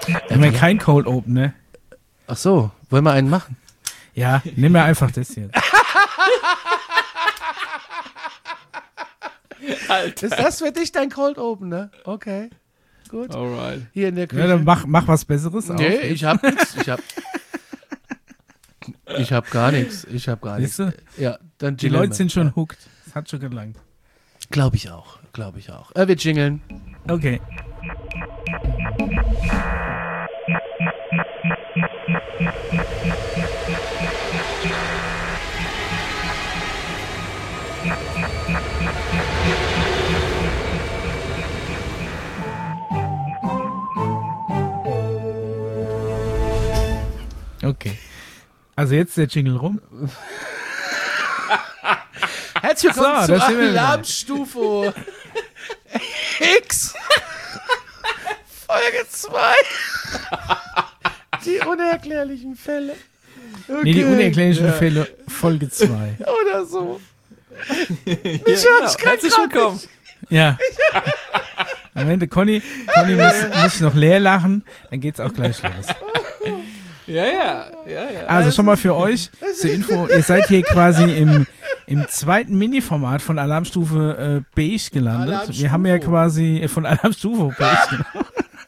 Haben wir kein Cold Open, ne? Ach so, wollen wir einen machen? Ja, nimm mir einfach das jetzt. Alter. Ist das für dich dein Cold Open, ne? Okay, gut. Alright. Hier in der Küche. Ja, dann mach was Besseres auf. Nee, ich hab nichts. Ich hab gar nichts. Siehst du? Ja, dann Die jingeln Leute wir. sind schon hooked. Das hat schon gelangt. Glaube ich auch. Wir jingeln. Okay. Okay. Also jetzt der Jingle rum. Herzlich willkommen So, zu da sind wir wieder. Alarmstufe X. Folge 2. Die unerklärlichen Fälle. Okay. Nee, die unerklärlichen Fälle, Folge 2. Oder so. Herzlich willkommen. Ja. Am Ende, Conny muss noch leer lachen, dann geht's auch gleich los. Ja. Also schon mal für euch zur Info, ihr seid hier quasi im zweiten Mini-Format von Alarmstufe Beige gelandet. Wir haben ja quasi von Alarmstufe Beige gelandet.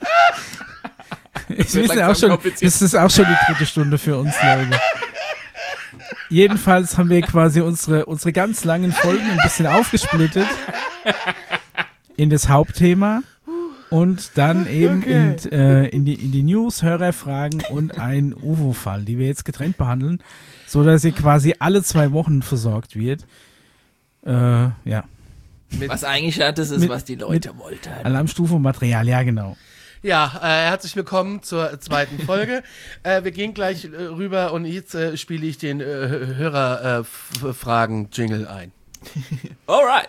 Das ist auch schon die dritte Stunde für uns, Leute. Jedenfalls haben wir quasi unsere ganz langen Folgen ein bisschen aufgesplittet in das Hauptthema und dann eben in die News, Hörerfragen und einen UFO-Fall, die wir jetzt getrennt behandeln, so dass ihr quasi alle 2 Wochen versorgt wird. Ja. Was eigentlich ja das ist, was die Leute wollten. Alarmstufe und Material, ja genau. Ja, herzlich willkommen zur zweiten Folge. Wir gehen gleich rüber und jetzt spiele ich den Hörerfragen-Jingle ein. Alright.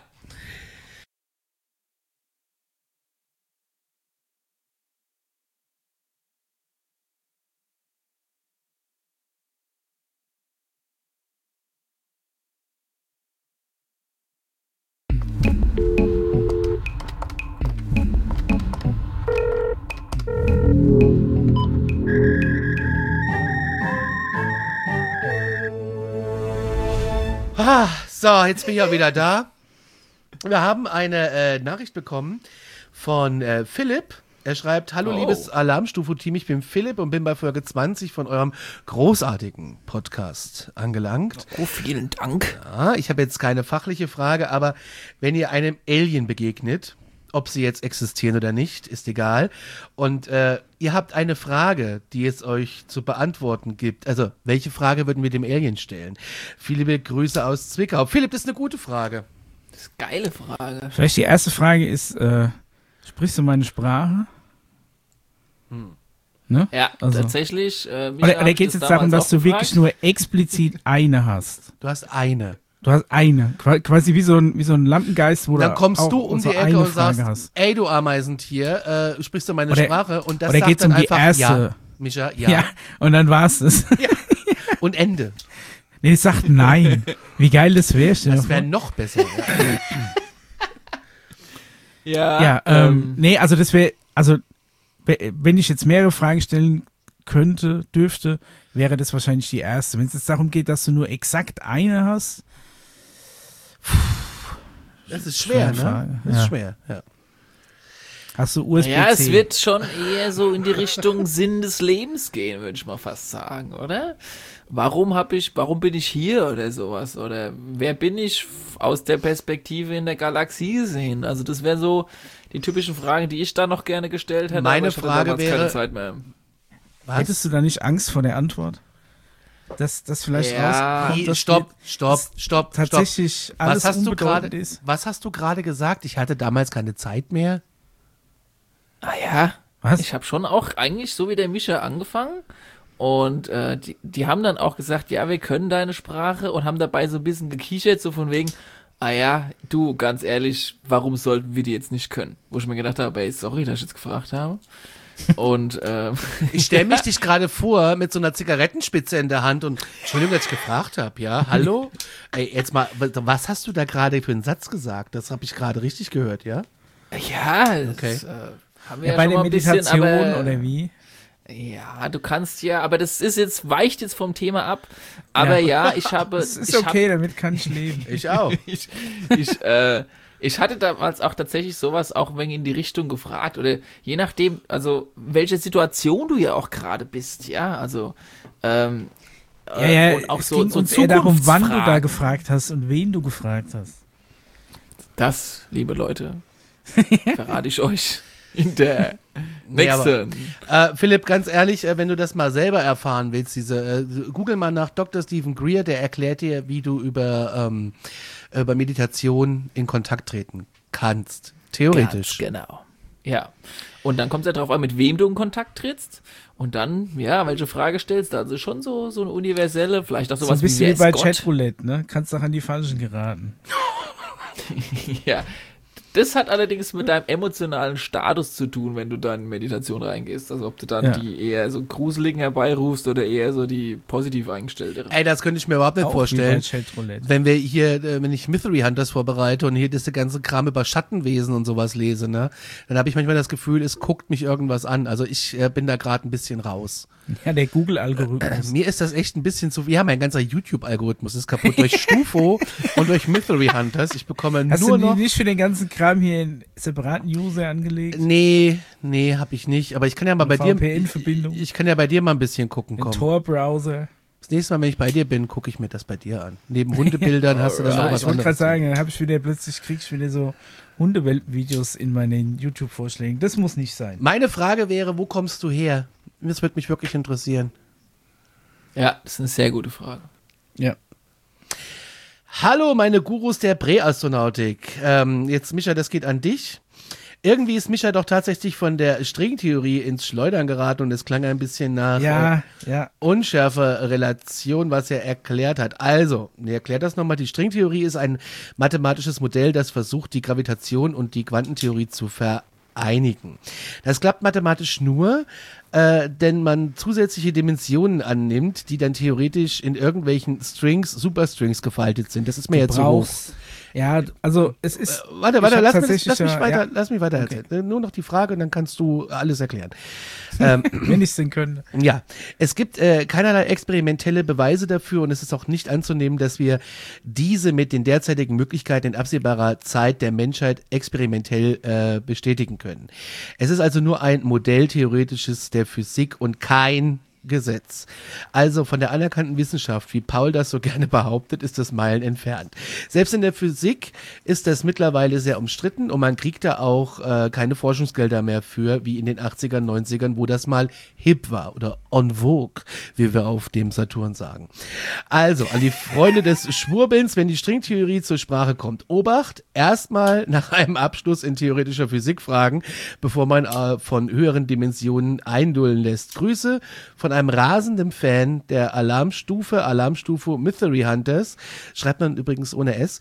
So, jetzt bin ich auch wieder da. Wir haben eine Nachricht bekommen von Philipp. Er schreibt, hallo liebes Alarmstufe-Team, ich bin Philipp und bin bei Folge 20 von eurem großartigen Podcast angelangt. Oh, vielen Dank. Ja, ich habe jetzt keine fachliche Frage, aber wenn ihr einem Alien begegnet, ob sie jetzt existieren oder nicht, ist egal. Und ihr habt eine Frage, die es euch zu beantworten gibt. Also, welche Frage würden wir dem Alien stellen? Viele Grüße aus Zwickau. Philipp, das ist eine gute Frage. Das ist eine geile Frage. Vielleicht die erste Frage ist, sprichst du meine Sprache? Ne? Ja, Also. tatsächlich. Oder geht es jetzt darum, dass du wirklich nur explizit eine hast? Du hast eine. Du hast eine. Quasi wie so ein Lampengeist, wo Dann du kommst auch du um so die Ecke eine und Frage sagst, hast. ey du Ameisentier, sprichst du meine Oder- Sprache? Und das oder sagt geht's dann um die einfach erste? ja. Micha, ja. Ja, und dann war's das. Und Ende. Nee, es sagt nein. Wie geil das wäre. Das wäre noch besser. Ja. Ja, nee, also das wäre, also wenn ich jetzt mehrere Fragen stellen dürfte, wäre das wahrscheinlich die erste. Wenn es jetzt darum geht, dass du nur exakt eine hast. Das ist schwer, ne? Frage. Das ist Ja. schwer, ja. Hast du USB-C? Ja, es wird schon eher so in die Richtung Sinn des Lebens gehen, würde ich mal fast sagen, oder? Warum bin ich hier oder sowas? Oder wer bin ich aus der Perspektive in der Galaxie gesehen? Also das wäre so die typischen Fragen, die ich da noch gerne gestellt hätte. Meine aber ich hatte Frage damals wäre- keine Zeit mehr. Was? Hättest du da nicht Angst vor der Antwort? Dass das vielleicht Ja. rauskommt, dass Stopp. tatsächlich alles Was hast du unbedeutend gerade? ist? Was hast du gerade gesagt? Ich hatte damals keine Zeit mehr. Ah ja, Was? ich habe schon auch eigentlich so wie der Mischa angefangen und die haben dann auch gesagt, ja, wir können deine Sprache und haben dabei so ein bisschen gekichert, so von wegen, ah ja, du, ganz ehrlich, warum sollten wir die jetzt nicht können? Wo ich mir gedacht habe, ey, sorry, dass ich jetzt gefragt habe. Und Ich stelle mich dich gerade vor mit so einer Zigarettenspitze in der Hand und Entschuldigung, dass ich gefragt habe, ja? Hallo? Ey, jetzt mal, was hast du da gerade für einen Satz gesagt? Das habe ich gerade richtig gehört, ja? ja, das Okay. haben wir Ja, ja, bei schon der mal ein bisschen, Meditation aber oder wie? Ja, du kannst ja, aber das ist jetzt, weicht jetzt vom Thema ab. Aber ja, ich habe. Das ist okay, damit kann ich leben. Ich auch. Ich hatte damals auch tatsächlich sowas auch wenn in die Richtung gefragt oder je nachdem, also welche Situation du ja auch gerade bist, ja, also Ja, und auch es so ging uns eher darum, wann du da Zukunftsfragen. gefragt hast und wen du gefragt hast. Das, liebe Leute, verrate ich euch in der Nee, nächsten. Philipp, ganz ehrlich, wenn du das mal selber erfahren willst, google mal nach Dr. Stephen Greer, der erklärt dir, wie du über Meditation in Kontakt treten kannst. Theoretisch. Ganz genau. Ja. Und dann kommt es ja darauf an, mit wem du in Kontakt trittst und dann, ja, welche Frage stellst. Also schon so eine universelle, vielleicht auch So sowas ein bisschen wer wie ist bei Gott? Chatroulette, ne? Kannst doch an die Falschen geraten. Ja. Das hat allerdings mit deinem emotionalen Status zu tun, wenn du dann in Meditation reingehst. Also ob du dann Ja. die eher so gruseligen herbeirufst oder eher so die positiv eingestellteren. Ey, das könnte ich mir überhaupt nicht Auch vorstellen. wie bei Chatroulette. Wenn wir hier, wenn ich Mystery Hunters vorbereite und hier das ganze Kram über Schattenwesen und sowas lese, ne, dann habe ich manchmal das Gefühl, es guckt mich irgendwas an. Also ich bin da gerade ein bisschen raus. Ja, der Google-Algorithmus. Mir ist das echt ein bisschen zu. Ja, mein ganzer YouTube-Algorithmus ist kaputt durch Stufo und durch Mystery Hunters. Ich bekomme Hast nur du die noch. nicht für den ganzen Kram hier in separaten User angelegt? Nee, habe ich nicht. Aber ich kann ja mal bei dir. VPN-Verbindung? Ich kann ja bei dir mal ein bisschen gucken Den kommen. Tor-Browser? Das nächste Mal, wenn ich bei dir bin, gucke ich mir das bei dir an. Neben Hundebildern hast du dann noch was Ich wollte gerade anderes. sagen, dann habe ich wieder plötzlich, krieg ich wieder so Hundewelpen-Videos in meinen YouTube-Vorschlägen. Das muss nicht sein. Meine Frage wäre, wo kommst du her? Das würde mich wirklich interessieren. Ja, das ist eine sehr gute Frage. Ja. Hallo, meine Gurus der Präastronautik. Jetzt, Micha, das geht an dich. Irgendwie ist Micha doch tatsächlich von der Stringtheorie ins Schleudern geraten und es klang ein bisschen nach Ja. unschärfer Relation, was er erklärt hat. Also, er erklärt das nochmal. Die Stringtheorie ist ein mathematisches Modell, das versucht, die Gravitation und die Quantentheorie zu vereinigen. Das klappt mathematisch nur, denn man zusätzliche Dimensionen annimmt, die dann theoretisch in irgendwelchen Strings, Superstrings gefaltet sind. Das ist mir jetzt so hoch. Ja, also es ist. Warte, ich hab lass tatsächlich mich weiter, ja, lass mich weiter erzählen. Nur noch die Frage und dann kannst du alles erklären. wenn ich es denn könnte. Ja, es gibt keinerlei experimentelle Beweise dafür und es ist auch nicht anzunehmen, dass wir diese mit den derzeitigen Möglichkeiten in absehbarer Zeit der Menschheit experimentell bestätigen können. Es ist also nur ein Modell theoretisches der Physik und kein Gesetz. Also von der anerkannten Wissenschaft, wie Paul das so gerne behauptet, ist das Meilen entfernt. Selbst in der Physik ist das mittlerweile sehr umstritten und man kriegt da auch keine Forschungsgelder mehr für, wie in den 80ern, 90ern, wo das mal hip war oder en vogue, wie wir auf dem Saturn sagen. Also, an die Freunde des Schwurbelns, wenn die Stringtheorie zur Sprache kommt, Obacht, erstmal nach einem Abschluss in theoretischer Physik fragen, bevor man von höheren Dimensionen eindullen lässt. Grüße von einem rasenden Fan der Alarmstufe Mystery Hunters, schreibt man übrigens ohne S,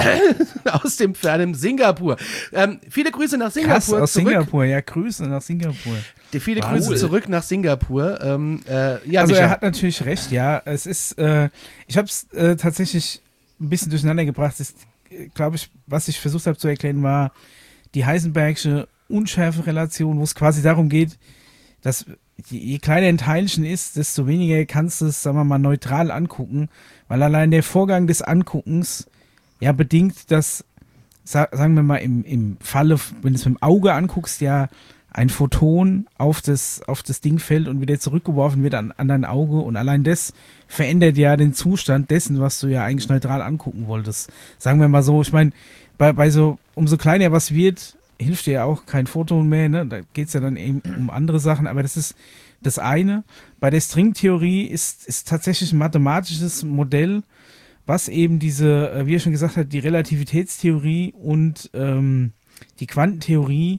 aus dem fernen Singapur. Viele Grüße nach Singapur Krass, aus zurück. Singapur, ja, Grüße nach Singapur. Viele Wow. Grüße zurück nach Singapur. Ja, Also Micha. er hat natürlich recht, ja. Es ist, ich habe es tatsächlich ein bisschen durcheinander gebracht. Glaube ich, was ich versucht habe zu erklären, war die Heisenbergsche Unschärferelation, wo es quasi darum geht, dass je kleiner ein Teilchen ist, desto weniger kannst du es, sagen wir mal, neutral angucken, weil allein der Vorgang des Anguckens ja bedingt, dass, sagen wir mal, im Falle, wenn du es mit dem Auge anguckst, ja ein Photon auf das Ding fällt und wieder zurückgeworfen wird an dein Auge und allein das verändert ja den Zustand dessen, was du ja eigentlich neutral angucken wolltest. Sagen wir mal so, ich meine, bei so, umso kleiner was wird, hilft dir ja auch kein Photon mehr, ne? Da geht es ja dann eben um andere Sachen, aber das ist das eine. Bei der Stringtheorie ist tatsächlich ein mathematisches Modell, was eben diese, wie er schon gesagt hat, die Relativitätstheorie und die Quantentheorie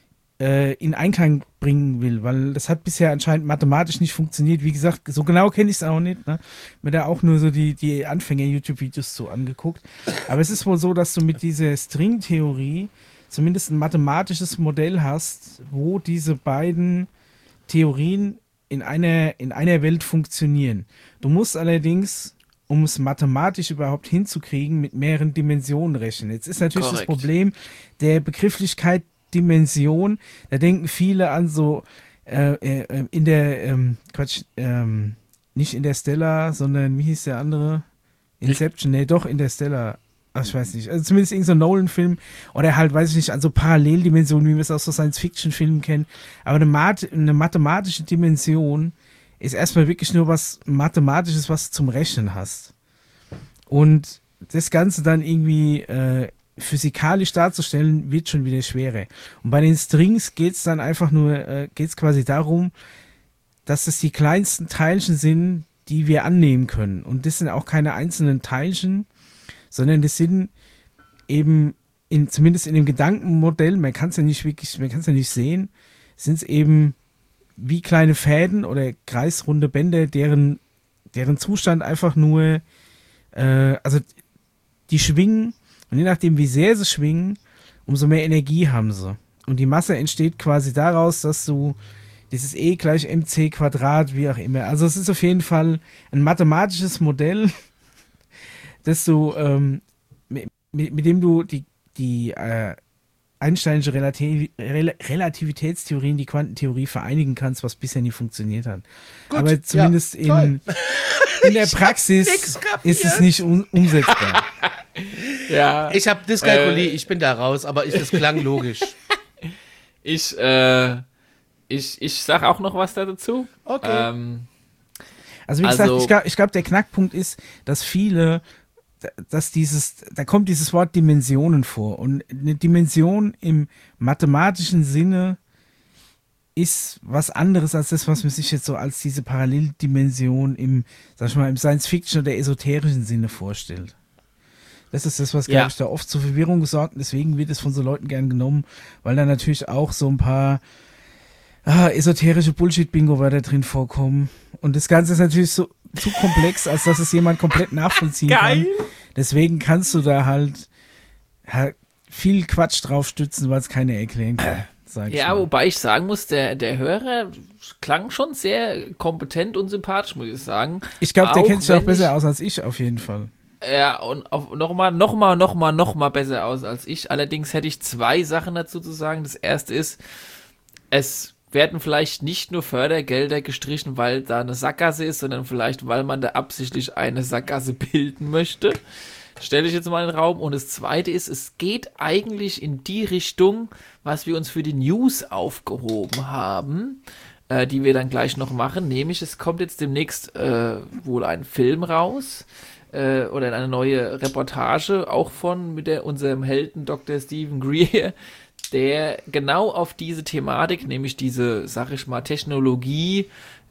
in Einklang bringen will, weil das hat bisher anscheinend mathematisch nicht funktioniert. Wie gesagt, so genau kenne ich es auch nicht. Ne? Mir da auch nur so die Anfänger-YouTube-Videos so angeguckt. Aber es ist wohl so, dass du mit dieser Stringtheorie zumindest ein mathematisches Modell hast, wo diese beiden Theorien in einer Welt funktionieren. Du musst allerdings, um es mathematisch überhaupt hinzukriegen, mit mehreren Dimensionen rechnen. Jetzt ist natürlich Korrekt. das Problem der Begrifflichkeit Dimension. Da denken viele an so nicht Interstellar, sondern wie hieß der andere? Inception, nee, doch Interstellar. Ach, ich weiß nicht. Also zumindest irgendein so Nolan-Film oder halt, weiß ich nicht, an so Paralleldimensionen, wie wir es aus so Science-Fiction-Filmen kennen. Aber eine mathematische Dimension ist erstmal wirklich nur was Mathematisches, was du zum Rechnen hast. Und das Ganze dann irgendwie physikalisch darzustellen, wird schon wieder schwerer. Und bei den Strings geht es dann einfach nur, geht es quasi darum, dass das die kleinsten Teilchen sind, die wir annehmen können. Und das sind auch keine einzelnen Teilchen, sondern das sind eben, zumindest in dem Gedankenmodell, man kann es ja nicht sehen, sind es eben wie kleine Fäden oder kreisrunde Bänder, deren Zustand einfach nur, also die schwingen, und je nachdem, wie sehr sie schwingen, umso mehr Energie haben sie. Und die Masse entsteht quasi daraus, dass du dieses E gleich mc Quadrat, wie auch immer. Also es ist auf jeden Fall ein mathematisches Modell, dass du, mit dem du die Einsteinische Relativitätstheorie in die Quantentheorie vereinigen kannst, was bisher nie funktioniert hat. Gut, aber zumindest in der Praxis ist es nicht umsetzbar. Ja. Ich habe Dyskalkulie, ich bin da raus, aber das klang logisch. Ich sag auch noch was dazu. Okay. Also wie gesagt, ich glaube, der Knackpunkt ist, dass da kommt dieses Wort Dimensionen vor. Und eine Dimension im mathematischen Sinne ist was anderes als das, was man sich jetzt so als diese Paralleldimension im Science-Fiction oder esoterischen Sinne vorstellt. Das ist das, was, glaube ich, da oft zur Verwirrung gesorgt. Deswegen wird es von so Leuten gern genommen, weil da natürlich auch so ein paar esoterische Bullshit-Bingo-Wörter drin vorkommen. Und das Ganze ist natürlich so zu komplex, als dass es jemand komplett nachvollziehen kann. Deswegen kannst du da halt viel Quatsch drauf stützen, weil es keiner erklären kann. Wobei ich sagen muss, der Hörer klang schon sehr kompetent und sympathisch, muss ich sagen. Ich glaube, der kennt sich auch besser aus als ich, auf jeden Fall. Ja, und noch mal besser aus als ich. Allerdings hätte ich 2 Sachen dazu zu sagen. Das erste ist, es werden vielleicht nicht nur Fördergelder gestrichen, weil da eine Sackgasse ist, sondern vielleicht, weil man da absichtlich eine Sackgasse bilden möchte. Stelle ich jetzt mal in den Raum. Und das Zweite ist, es geht eigentlich in die Richtung, was wir uns für die News aufgehoben haben, die wir dann gleich noch machen. Nämlich, es kommt jetzt demnächst wohl ein Film raus oder eine neue Reportage, auch von unserem Helden Dr. Stephen Greer, der genau auf diese Thematik, nämlich diese, sag ich mal, Technologie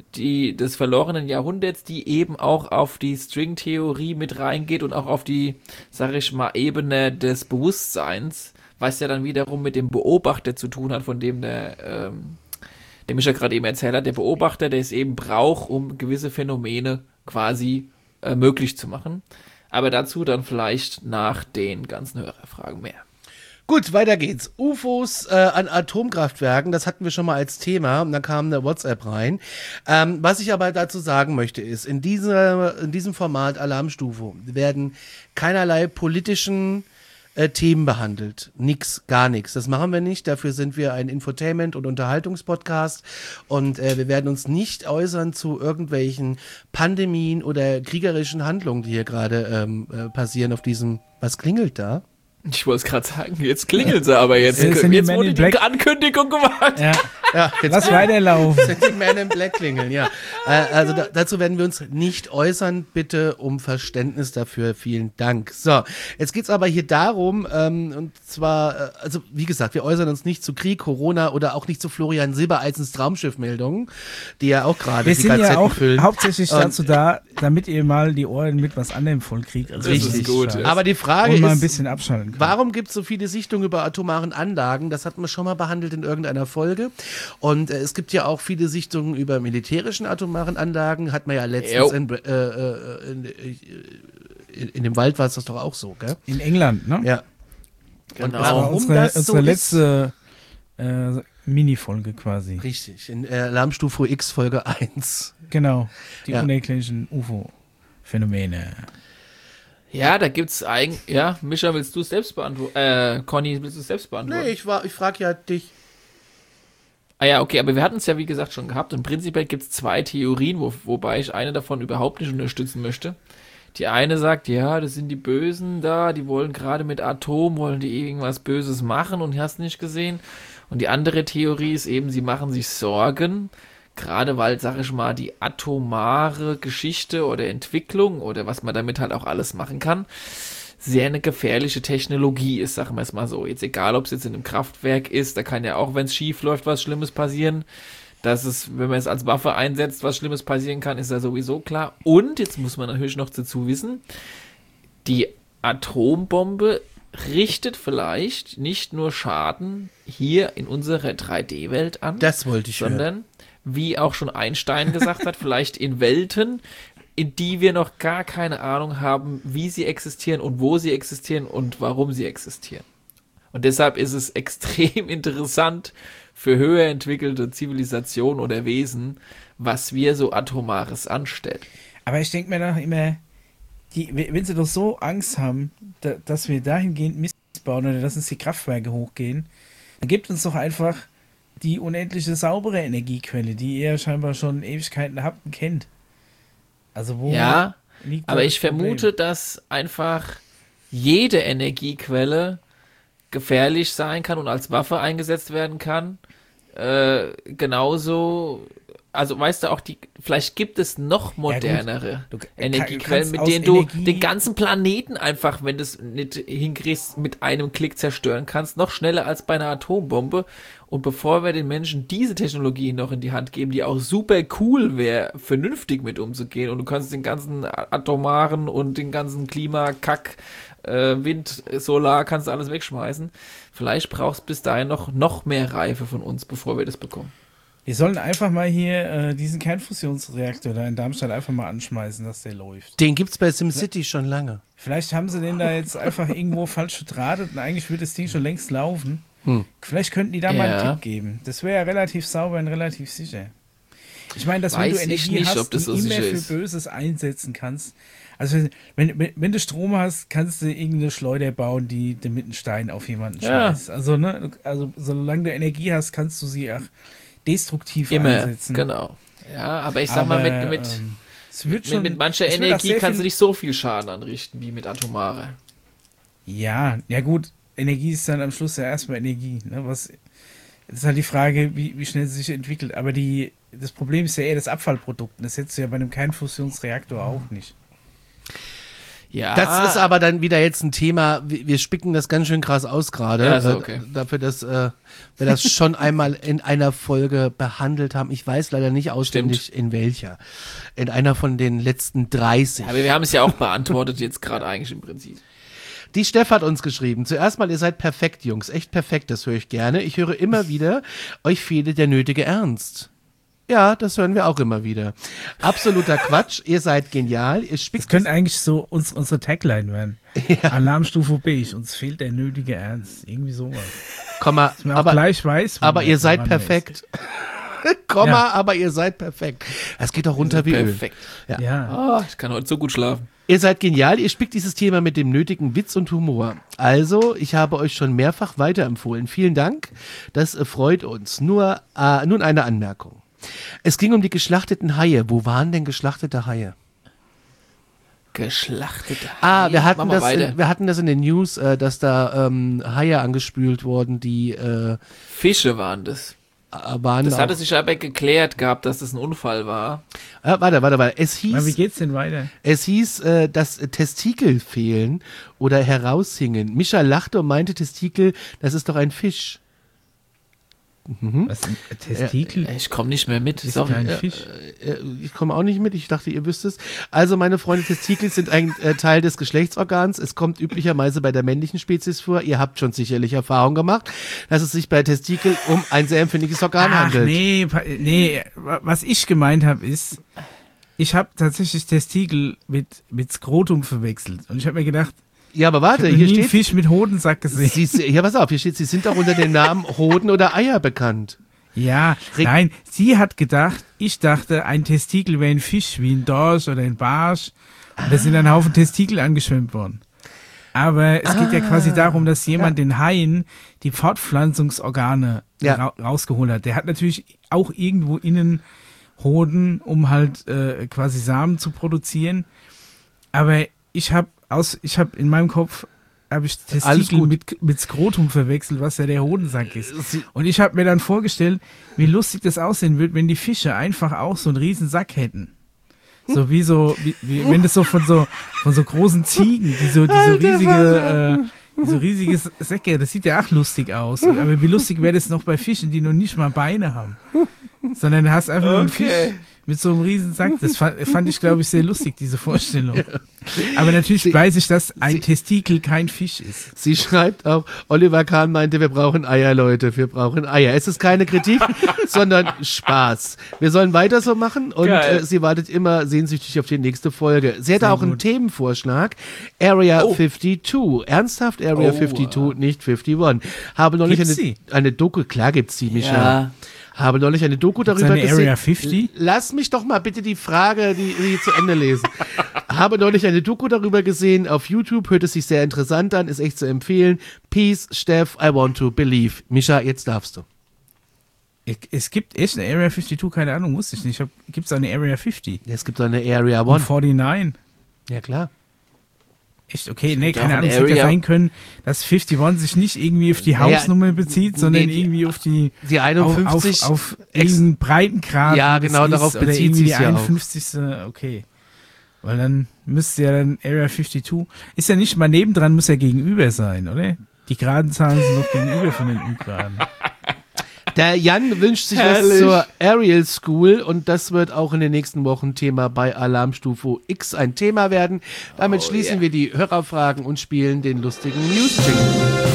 des verlorenen Jahrhunderts, die eben auch auf die Stringtheorie mit reingeht und auch auf die, sag ich mal, Ebene des Bewusstseins, was ja dann wiederum mit dem Beobachter zu tun hat, von dem der Micha gerade eben erzählt hat, der Beobachter, der es eben braucht, um gewisse Phänomene quasi möglich zu machen. Aber dazu dann vielleicht nach den ganzen Hörerfragen mehr. Gut, weiter geht's. UFOs an Atomkraftwerken, das hatten wir schon mal als Thema und dann kam eine WhatsApp rein. Was ich aber dazu sagen möchte ist, in diesem Format Alarmstufe werden keinerlei politischen Themen behandelt. Nix, gar nichts. Das machen wir nicht. Dafür sind wir ein Infotainment- und Unterhaltungspodcast und wir werden uns nicht äußern zu irgendwelchen Pandemien oder kriegerischen Handlungen, die hier gerade passieren auf diesem, was klingelt da? Ich wollte es gerade sagen, jetzt klingelt sie, aber jetzt wurde die Ankündigung gemacht. Ja, lass weiterlaufen. Sind die Men in Black klingeln, ja. Also dazu werden wir uns nicht äußern, bitte um Verständnis dafür, vielen Dank. So, jetzt geht's aber hier darum, und zwar, also wie gesagt, wir äußern uns nicht zu Krieg, Corona oder auch nicht zu Florian Silbereisens Traumschiff-Meldungen, die ja auch gerade die Gazetten ja auch füllen. Hauptsächlich dazu da, damit ihr mal die Ohren mit was anderem voll kriegt. Also richtig, gut. Aber die Frage und mal ein ist, bisschen abschalten kann. Warum gibt es so viele Sichtungen über atomaren Anlagen? Das hatten wir schon mal behandelt in irgendeiner Folge. Und es gibt ja auch viele Sichtungen über militärischen atomaren Anlagen. Hat man ja letztens in dem Wald war es das doch auch so, gell? In England, ne? Ja. Genau. Und warum unsere so letzte Mini-Folge quasi. Richtig, in Alarmstufe X Folge 1. Genau, die unerklärlichen UFO-Phänomene. Ja, da gibt's eigentlich. Ja, Mischa, willst du es selbst beantworten? Conny, willst du es selbst beantworten? Nee, ich frage ja dich. Ah ja, okay, aber wir hatten es ja wie gesagt schon gehabt und prinzipiell gibt es 2 Theorien, wobei ich eine davon überhaupt nicht unterstützen möchte. Die eine sagt, ja, das sind die Bösen da, die wollen gerade mit Atom, wollen die irgendwas Böses machen und hast nicht gesehen. Und die andere Theorie ist eben, sie machen sich Sorgen, gerade weil, sag ich mal, die atomare Geschichte oder Entwicklung oder was man damit halt auch alles machen kann, sehr eine gefährliche Technologie ist, sagen wir es mal so. Jetzt egal, ob es jetzt in einem Kraftwerk ist, da kann ja auch, wenn es schief läuft, was Schlimmes passieren. Dass es, wenn man es als Waffe einsetzt, was Schlimmes passieren kann, ist ja sowieso klar. Und jetzt muss man natürlich noch dazu wissen, die Atombombe richtet vielleicht nicht nur Schaden hier in unserer 3D-Welt an, Das wollte ich hören. sondern, wie auch schon Einstein gesagt hat, vielleicht in Welten, in die wir noch gar keine Ahnung haben, wie sie existieren und wo sie existieren und warum sie existieren. Und deshalb ist es extrem interessant für höher entwickelte Zivilisationen oder Wesen, was wir so Atomares anstellen. Aber ich denke mir doch immer, wenn sie doch so Angst haben, dass wir dahingehend Mist bauen oder dass uns die Kraftwerke hochgehen, dann gibt uns doch einfach die unendliche saubere Energiequelle, die ihr scheinbar schon Ewigkeiten habt und kennt. Also wo Ja, liegt aber da ich das Problem? vermute, dass einfach jede Energiequelle gefährlich sein kann und als Waffe eingesetzt werden kann. Genauso, also weißt du auch, vielleicht gibt es noch modernere Du Energiequellen, kannst mit aus denen du Energie- den ganzen Planeten einfach, wenn du es nicht hinkriegst, mit einem Klick zerstören kannst, noch schneller als bei einer Atombombe. Und bevor wir den Menschen diese Technologie noch in die Hand geben, die auch super cool wäre, vernünftig mit umzugehen, und du kannst den ganzen atomaren und den ganzen Klimakack, Wind, Solar, kannst du alles wegschmeißen. Vielleicht brauchst du bis dahin noch mehr Reife von uns, bevor wir das bekommen. Wir sollen einfach mal hier diesen Kernfusionsreaktor da in Darmstadt einfach mal anschmeißen, dass der läuft. Den gibt's bei SimCity schon lange. Vielleicht haben sie den da jetzt einfach irgendwo falsch verdrahtet und eigentlich würde das Ding schon längst laufen. Vielleicht könnten die da mal einen Ja. Tipp geben. Das wäre ja relativ sauber und relativ sicher. Ich meine, dass wenn du Weiß ich Energie nicht, hast, ob das so die immer sicher für ist. Böses einsetzen kannst. Also wenn du Strom hast, kannst du irgendeine Schleuder bauen, die mit einem Stein auf jemanden Ja. schmeißt. Also solange du Energie hast, kannst du sie auch destruktiv Immer, einsetzen. genau. Ja, aber ich sag mal, es wird schon, mit mancher es wird auch Energie sehr kannst du viel- nicht so viel Schaden anrichten wie mit atomarer. Ja gut, Energie ist dann am Schluss ja erstmal Energie. Ne? Das ist halt die Frage, wie schnell sie sich entwickelt. Aber das Problem ist ja eher das Abfallprodukt. Das hättest du ja bei einem Kernfusionsreaktor auch nicht. Ja, Das ist aber dann wieder jetzt ein Thema, wir spicken das ganz schön krass aus gerade. Ja, ist okay. Dafür, dass wir das schon einmal in einer Folge behandelt haben. Ich weiß leider nicht auswendig in welcher. In einer von den letzten 30. aber wir haben es ja auch beantwortet jetzt gerade eigentlich im Prinzip. Die Steff hat uns geschrieben. Zuerst mal, ihr seid perfekt, Jungs. Echt perfekt, das höre ich gerne. Ich höre immer wieder, euch fehle der nötige Ernst. Ja, das hören wir auch immer wieder. Absoluter Quatsch. Ihr seid genial. Ihr Das spickt könnte eigentlich so unsere Tagline werden. Alarmstufe beige, uns fehlt der nötige Ernst. Irgendwie sowas. Komma, Dass man auch gleich weiß, wo aber man- ihr seid woran man perfekt. Komma, Ja. aber ihr seid perfekt. Das geht doch runter wie Öl. Perfekt. ist. Ja. Oh, ich kann heute so gut schlafen. Ihr seid genial, ihr spickt dieses Thema mit dem nötigen Witz und Humor. Also, ich habe euch schon mehrfach weiterempfohlen. Vielen Dank, das freut uns. Nun eine Anmerkung. Es ging um die geschlachteten Haie. Wo waren denn geschlachtete Haie? Geschlachtete Ah, wir hatten, Machen weiter. wir hatten das in den News, dass da Haie angespült wurden, die Fische waren das. waren Das auch, hatte sich aber geklärt gehabt, dass das ein Unfall war. Warte. Es Na, wie hieß, geht's denn weiter? dass Testikel fehlen oder heraushingen. Micha lachte und meinte, Testikel, das ist doch ein Fisch. Was, ein Testikel? Ich komme nicht mehr mit. Ist Sorry. kein Fisch. Ich komme auch nicht mit, ich dachte, ihr wüsst es. Also meine Freunde, Testikel sind ein Teil des Geschlechtsorgans. Es kommt üblicherweise bei der männlichen Spezies vor. Ihr habt schon sicherlich Erfahrung gemacht, dass es sich bei Testikel um ein sehr empfindliches Organ Ach, handelt. nee, was ich gemeint habe ist, ich habe tatsächlich Testikel mit Skrotum verwechselt. Und ich habe mir gedacht, Ja, aber ich warte, habe hier nie einen steht, Fisch mit Hodensack gesehen. ja, pass auf, hier steht, sie sind auch unter den Namen Hoden oder Eier bekannt. Ja, nein, sie hat gedacht, ich dachte, ein Testikel wäre ein Fisch, wie ein Dorsch oder ein Barsch. Und da sind ein Haufen Testikel angeschwemmt worden. Aber es geht ja quasi darum, dass jemand den Haien die Fortpflanzungsorgane rausgeholt hat. Der hat natürlich auch irgendwo innen Hoden, um halt quasi Samen zu produzieren. Aber ich habe in meinem Kopf Testikel mit Skrotum verwechselt, was ja der Hodensack ist. Und ich habe mir dann vorgestellt, wie lustig das aussehen wird, wenn die Fische einfach auch so einen riesen Sack hätten. So wie wenn das so von so großen Ziegen, die so riesige Säcke, das sieht ja auch lustig aus. Aber wie lustig wäre das noch bei Fischen, die noch nicht mal Beine haben. Sondern du hast einfach nur einen Fisch mit so einem riesen Sack. Das fand ich, glaube ich, sehr lustig, diese Vorstellung. Ja. Aber natürlich weiß ich, dass ein Testikel kein Fisch ist. Sie schreibt auch, Oliver Kahn meinte, wir brauchen Eier, Leute, wir brauchen Eier. Es ist keine Kritik, sondern Spaß. Wir sollen weiter so machen und sie wartet immer sehnsüchtig auf die nächste Folge. Sie hatte auch einen Themenvorschlag, Area 52. Ernsthaft Area 52, nicht 51. Habe neulich eine Doku, klar gibt's die, Micha. Ja. Habe neulich eine Doku darüber gesehen. Area 50? Lass mich doch mal bitte die Frage, die zu Ende lesen. Habe neulich eine Doku darüber gesehen auf YouTube, hört es sich sehr interessant an, ist echt zu empfehlen. Peace, Steff, I want to believe. Mischa, jetzt darfst du. Es gibt echt eine Area 52, keine Ahnung, wusste ich nicht. Gibt es eine Area 50? Es gibt eine Area 1. Und 49? Ja, klar. Echt? Okay, nee, keine Ahnung. Es hätte ja sein können, dass 51 sich nicht irgendwie auf die Hausnummer bezieht, sondern irgendwie auf die 51 auf irgendeinen Breitengrad. Ja, genau, darauf bezieht sich ja auch. Die 51. Okay. Weil dann müsste ja dann Area 52, ist ja nicht mal nebendran, muss ja gegenüber sein, oder? Die geraden Zahlen sind noch gegenüber von den ungeraden. Der Jan wünscht sich was zur Aerial School und das wird auch in den nächsten Wochen Thema bei Alarmstufe X ein Thema werden. Damit schließen wir die Hörerfragen und spielen den lustigen News-Jingle.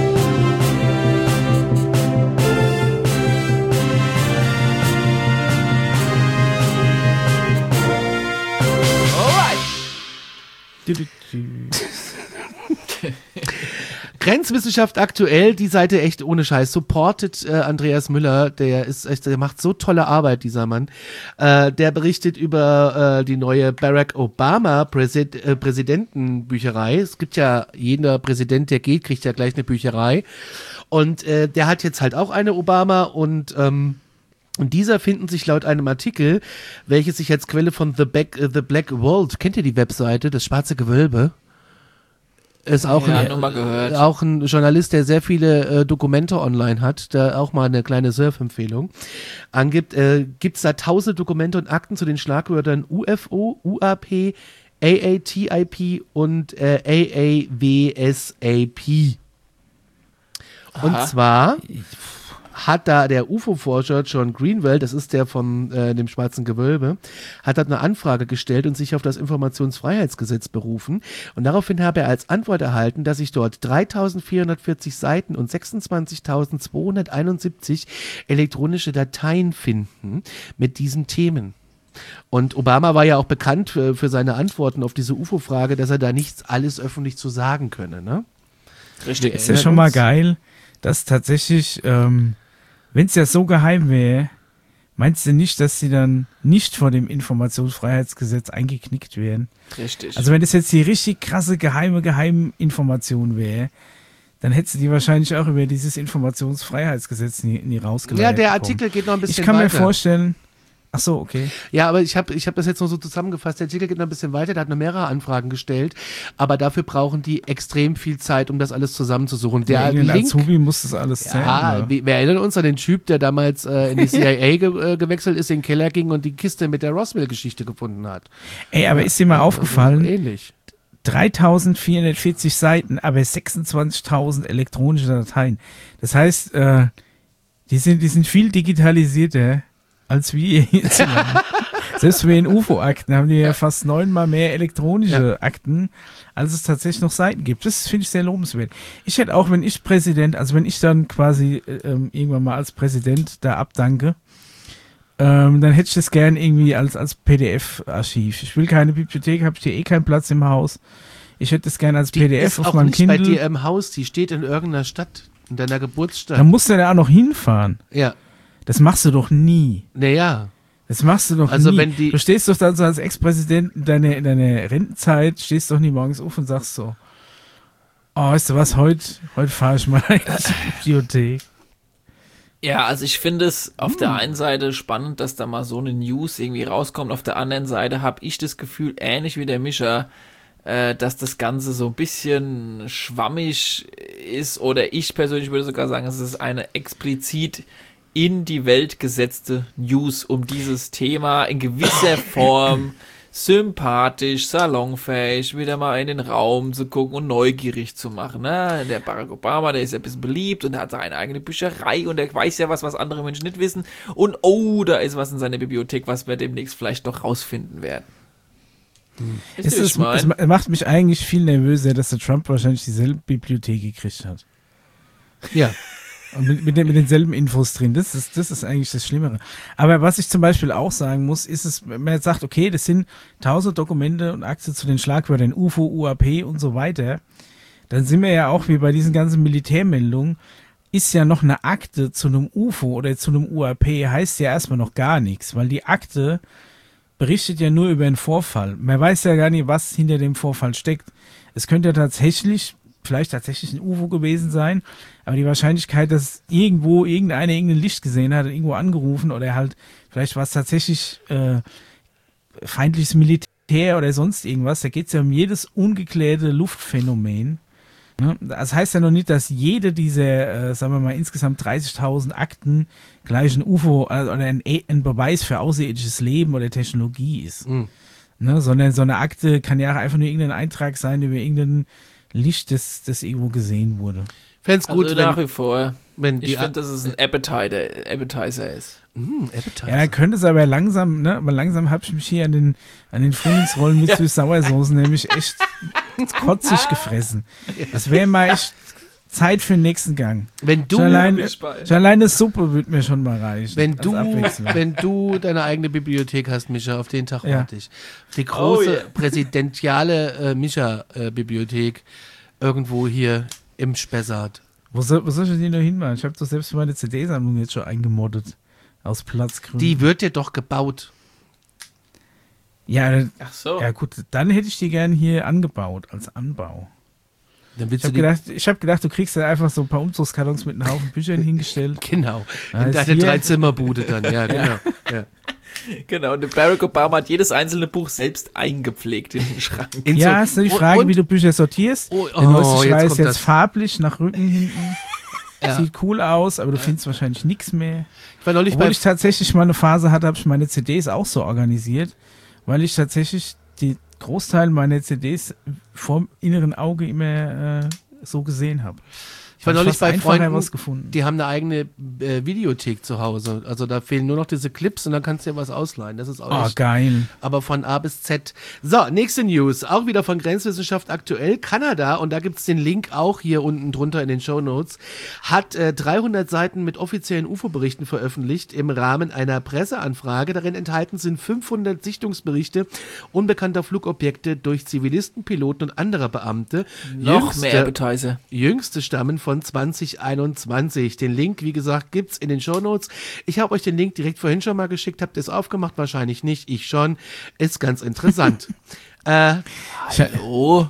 Grenzwissenschaft aktuell, die Seite echt ohne Scheiß, supportet Andreas Müller, der macht so tolle Arbeit, dieser Mann. Der berichtet über die neue Barack Obama Präsidentenbücherei. Es gibt ja, jeder Präsident, der geht, kriegt ja gleich eine Bücherei. Und der hat jetzt halt auch eine Obama und dieser finden sich laut einem Artikel, welches sich als Quelle von The Black Vault, kennt ihr die Webseite, das schwarze Gewölbe? Ist auch, auch ein Journalist, der sehr viele Dokumente online hat, da auch mal eine kleine Surf-Empfehlung angibt, gibt es da 1000 Dokumente und Akten zu den Schlagwörtern UFO, UAP, AATIP und AAWSAP. Und zwar hat da der UFO-Forscher John Greenwald, das ist der von dem Schwarzen Gewölbe, hat da eine Anfrage gestellt und sich auf das Informationsfreiheitsgesetz berufen. Und daraufhin habe er als Antwort erhalten, dass sich dort 3440 Seiten und 26.271 elektronische Dateien finden mit diesen Themen. Und Obama war ja auch bekannt für seine Antworten auf diese UFO-Frage, dass er da nichts alles öffentlich zu sagen könne, ne? Richtig. Ist ja schon mal geil, dass tatsächlich, wenn es ja so geheim wäre, meinst du nicht, dass sie dann nicht vor dem Informationsfreiheitsgesetz eingeknickt wären? Richtig. Also wenn das jetzt die richtig krasse Geheiminformation wäre, dann hättest du die wahrscheinlich auch über dieses Informationsfreiheitsgesetz nie rausgeleitet. Ja, der Artikel geht noch ein bisschen weiter. Ich kann mir vorstellen, ach so, okay. Ja, aber ich hab das jetzt nur so zusammengefasst. Der Artikel geht noch ein bisschen weiter, der hat noch mehrere Anfragen gestellt, aber dafür brauchen die extrem viel Zeit, um das alles zusammenzusuchen. Der Link, Azubi muss das alles zählen. Ja, wir erinnern uns an den Typ, der damals in die CIA gewechselt ist, in den Keller ging und die Kiste mit der Roswell-Geschichte gefunden hat. Ey, aber ist dir mal aufgefallen, ähnlich. 3440 Seiten, aber 26.000 elektronische Dateien. Das heißt, die sind viel digitalisierter als wir jetzt. Selbst bei den UFO-Akten haben die ja fast 9-mal mehr elektronische Akten, als es tatsächlich noch Seiten gibt. Das finde ich sehr lobenswert. Ich hätte auch, wenn ich dann quasi irgendwann mal als Präsident da abdanke, dann hätte ich das gern irgendwie als PDF-Archiv. Ich will keine Bibliothek, habe ich hier keinen Platz im Haus. Ich hätte das gerne als PDF auf meinem Kindle. Die ist auch nicht bei dir im Haus, die steht in irgendeiner Stadt, in deiner Geburtsstadt. Dann musst du da auch noch hinfahren. Ja. Das machst du doch nie. Naja. Das machst du doch nie. Du stehst doch dann so als Ex-Präsident in deiner Rentenzeit, stehst doch nie morgens auf und sagst so, Oh, weißt du was, heute fahre ich mal in die Bibliothek. Ja, also ich finde es auf der einen Seite spannend, dass da mal so eine News irgendwie rauskommt. Auf der anderen Seite habe ich das Gefühl, ähnlich wie der Mischa, dass das Ganze so ein bisschen schwammig ist, oder ich persönlich würde sogar sagen, es ist eine explizit in die Welt gesetzte News, um dieses Thema in gewisser Form sympathisch, salonfähig, wieder mal in den Raum zu gucken und neugierig zu machen. Ne? Der Barack Obama, der ist ja ein bisschen beliebt und der hat seine eigene Bücherei und der weiß ja was andere Menschen nicht wissen. Und oh, da ist was in seiner Bibliothek, was wir demnächst vielleicht noch rausfinden werden. Es macht mich eigentlich viel nervöser, dass der Trump wahrscheinlich dieselbe Bibliothek gekriegt hat. Ja. Und mit denselben Infos drin. Das ist eigentlich das Schlimmere. Aber was ich zum Beispiel auch sagen muss, ist es, wenn man jetzt sagt, okay, das sind 1000 Dokumente und Akte zu den Schlagwörtern UFO, UAP und so weiter, dann sind wir ja auch wie bei diesen ganzen Militärmeldungen, ist ja noch eine Akte zu einem UFO oder zu einem UAP, heißt ja erstmal noch gar nichts, weil die Akte berichtet ja nur über einen Vorfall. Man weiß ja gar nicht, was hinter dem Vorfall steckt. Es könnte ja vielleicht tatsächlich ein UFO gewesen sein, aber die Wahrscheinlichkeit, dass irgendein Licht gesehen hat, irgendwo angerufen oder halt, vielleicht war es tatsächlich feindliches Militär oder sonst irgendwas, da geht es ja um jedes ungeklärte Luftphänomen. Ne? Das heißt ja noch nicht, dass jede dieser, sagen wir mal, insgesamt 30.000 Akten gleich ein UFO oder ein Beweis für außerirdisches Leben oder Technologie ist. Mhm. Ne? Sondern so eine Akte kann ja auch einfach nur irgendein Eintrag sein über irgendein Licht, das irgendwo gesehen wurde. Fände es gut, also nach wie vor. Ich finde, dass es ein Appetizer ist. Appetizer. Ja, könnte es aber langsam, ne? Aber langsam habe ich mich hier an den Frühlingsrollen mit Süß-Sauersoßen nämlich echt kotzig gefressen. Das wäre mal echt Zeit für den nächsten Gang. Wenn du schon alleine Suppe würde mir schon mal reichen. Wenn du deine eigene Bibliothek hast, Mischa, auf den Tag warte ich. Die große präsidentiale Mischa-Bibliothek irgendwo hier im Spessart. Wo soll ich denn noch hinmachen? Ich habe doch selbst meine CD-Sammlung jetzt schon eingemoddet. Aus Platzgründen. Die wird dir doch gebaut. Ja, ach so. Ja gut, dann hätte ich die gern hier angebaut, als Anbau. Ich habe gedacht, du kriegst da einfach so ein paar Umzugskartons mit einem Haufen Büchern hingestellt. Genau, in deine 3-Zimmer-Bude dann, ja, genau. Ja. Genau, und Barack Obama hat jedes einzelne Buch selbst eingepflegt in den Schrank. Ja, ist nur die Frage, wie du Bücher sortierst. Der neueste Schrei ist jetzt farblich, nach Rücken hinten. Ja. Sieht cool aus, aber du findest wahrscheinlich nichts mehr. Obwohl ich tatsächlich mal eine Phase hatte, habe ich meine CDs auch so organisiert, weil ich tatsächlich die Großteil meiner CDs vorm inneren Auge immer so gesehen habe. Ich war neulich bei Freunden, die haben eine eigene Videothek zu Hause. Also da fehlen nur noch diese Clips und dann kannst du dir was ausleihen. Das ist auch echt geil. Aber von A bis Z. So, nächste News. Auch wieder von Grenzwissenschaft aktuell. Kanada, und da gibt's den Link auch hier unten drunter in den Shownotes, hat 300 Seiten mit offiziellen UFO-Berichten veröffentlicht im Rahmen einer Presseanfrage. Darin enthalten sind 500 Sichtungsberichte unbekannter Flugobjekte durch Zivilisten, Piloten und andere Beamte. Noch mehr Appetizer. Jüngste stammen von 2021. Den Link, wie gesagt, gibt's in den Shownotes. Ich habe euch den Link direkt vorhin schon mal geschickt. Habt ihr es aufgemacht? Wahrscheinlich nicht. Ich schon. Ist ganz interessant. Hallo?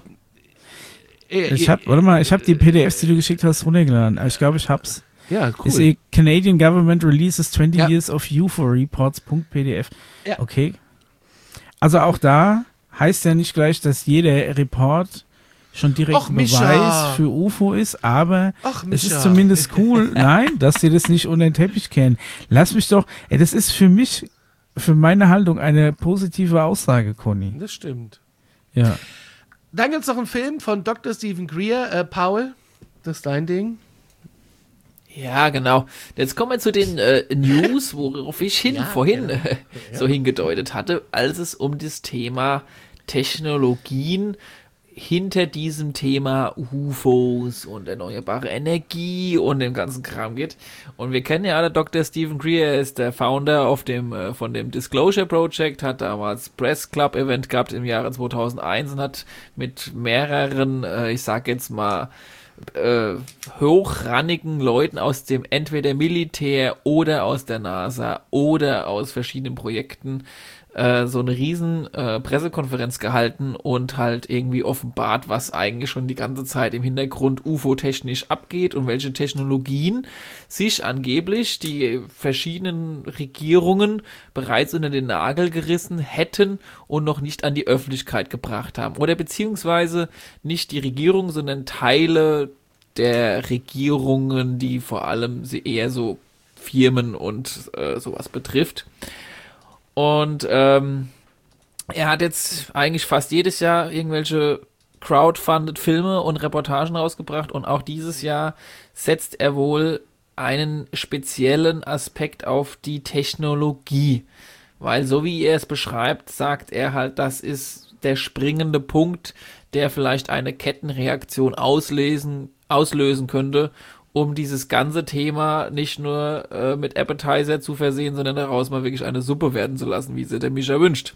Ich habe die PDFs, die du geschickt hast, runtergeladen. Ich glaube, ich hab's. Ja, cool. Ist Canadian Government releases 20 Years of UFO Reports.pdf. Ja. Okay. Also auch da heißt ja nicht gleich, dass jeder Report schon direkt ein Beweis für UFO ist, aber es ist zumindest cool, dass sie das nicht unter den Teppich kennen. Lass mich doch, das ist für mich, für meine Haltung eine positive Aussage, Conny. Das stimmt. Ja. Dann gibt es noch einen Film von Dr. Stephen Greer, Paul, das ist dein Ding. Ja, genau. Jetzt kommen wir zu den News, worauf ich vorhin so hingedeutet hatte, als es um das Thema Technologien hinter diesem Thema UFOs und erneuerbare Energie und dem ganzen Kram geht. Und wir kennen ja alle Dr. Stephen Greer, er ist der Founder von dem Disclosure Project, hat damals Press Club Event gehabt im Jahre 2001 und hat mit mehreren, ich sag jetzt mal, hochrangigen Leuten aus dem entweder Militär oder aus der NASA oder aus verschiedenen Projekten so eine riesen Pressekonferenz gehalten und halt irgendwie offenbart, was eigentlich schon die ganze Zeit im Hintergrund UFO-technisch abgeht und welche Technologien sich angeblich die verschiedenen Regierungen bereits unter den Nagel gerissen hätten und noch nicht an die Öffentlichkeit gebracht haben. Oder beziehungsweise nicht die Regierung, sondern Teile der Regierungen, die vor allem eher so Firmen und sowas betrifft. Und er hat jetzt eigentlich fast jedes Jahr irgendwelche crowdfunded Filme und Reportagen rausgebracht und auch dieses Jahr setzt er wohl einen speziellen Aspekt auf die Technologie, weil so wie er es beschreibt, sagt er halt, das ist der springende Punkt, der vielleicht eine Kettenreaktion auslösen könnte, um dieses ganze Thema nicht nur mit Appetizer zu versehen, sondern daraus mal wirklich eine Suppe werden zu lassen, wie sie der Mischa wünscht.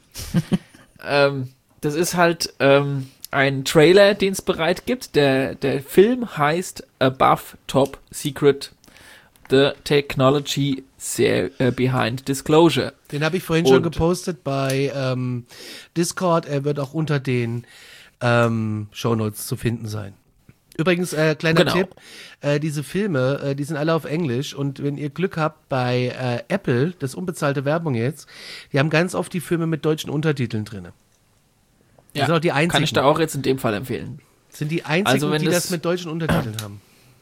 Das ist halt ein Trailer, den es bereit gibt. Der Film heißt Above Top Secret, The Technology Behind Disclosure. Den habe ich vorhin schon gepostet bei Discord. Er wird auch unter den Shownotes zu finden sein. Übrigens, kleiner Tipp, diese Filme, die sind alle auf Englisch und wenn ihr Glück habt bei Apple, das ist unbezahlte Werbung jetzt, die haben ganz oft die Filme mit deutschen Untertiteln drin. Ja, sind auch die einzigen. Kann ich da auch jetzt in dem Fall empfehlen. Sind die einzigen, also die das mit deutschen Untertiteln haben.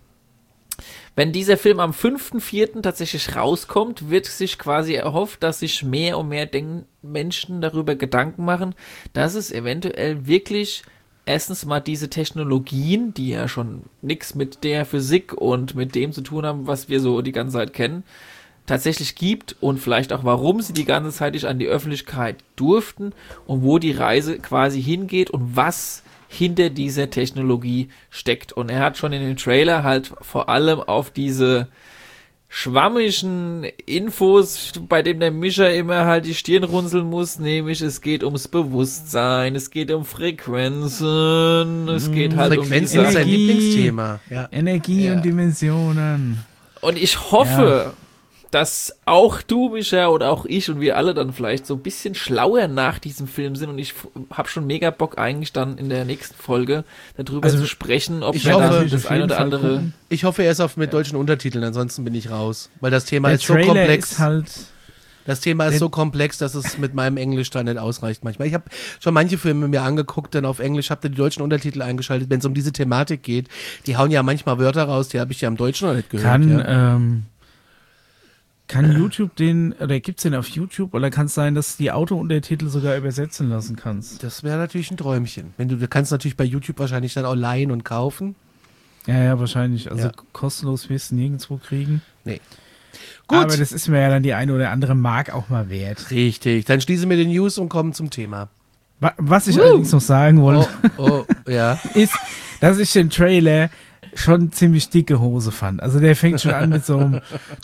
Wenn dieser Film am 5.4. tatsächlich rauskommt, wird sich quasi erhofft, dass sich mehr und mehr Menschen darüber Gedanken machen, dass es eventuell wirklich erstens mal diese Technologien, die ja schon nichts mit der Physik und mit dem zu tun haben, was wir so die ganze Zeit kennen, tatsächlich gibt und vielleicht auch, warum sie die ganze Zeit nicht an die Öffentlichkeit durften und wo die Reise quasi hingeht und was hinter dieser Technologie steckt. Und er hat schon in dem Trailer halt vor allem auf diese schwammigen Infos, bei dem der Mischa immer halt die Stirn runzeln muss, nämlich es geht ums Bewusstsein, es geht um Frequenzen, es geht halt Frequenzen um ist sein Lieblingsthema. Ja. Energie und Dimensionen. Und ich hoffe, dass auch du, Mischa, oder auch ich und wir alle dann vielleicht so ein bisschen schlauer nach diesem Film sind und ich habe schon mega Bock eigentlich dann in der nächsten Folge darüber zu sprechen, ob wir dann das ein oder andere... Ich hoffe, er ist mit deutschen Untertiteln, ansonsten bin ich raus, weil das Thema ist so komplex. Das Thema ist so komplex, dass es mit meinem Englisch da nicht ausreicht manchmal. Ich habe schon manche Filme mir angeguckt, dann auf Englisch, habe da die deutschen Untertitel eingeschaltet, wenn es um diese Thematik geht. Die hauen ja manchmal Wörter raus, die habe ich ja im Deutschen noch nicht gehört. Kann YouTube oder gibt's den auf YouTube oder kann es sein, dass die Autountertitel sogar übersetzen lassen kannst? Das wäre natürlich ein Träumchen. Du kannst natürlich bei YouTube wahrscheinlich dann auch leihen und kaufen. Ja, wahrscheinlich. Also kostenlos wirst du nirgendwo kriegen. Nee. Gut. Aber das ist mir ja dann die eine oder andere Mark auch mal wert. Richtig. Dann schließen wir den News und kommen zum Thema. Was ich allerdings noch sagen wollte, ist, dass ich den Trailer schon ziemlich dicke Hose fand. Also der fängt schon an mit so einem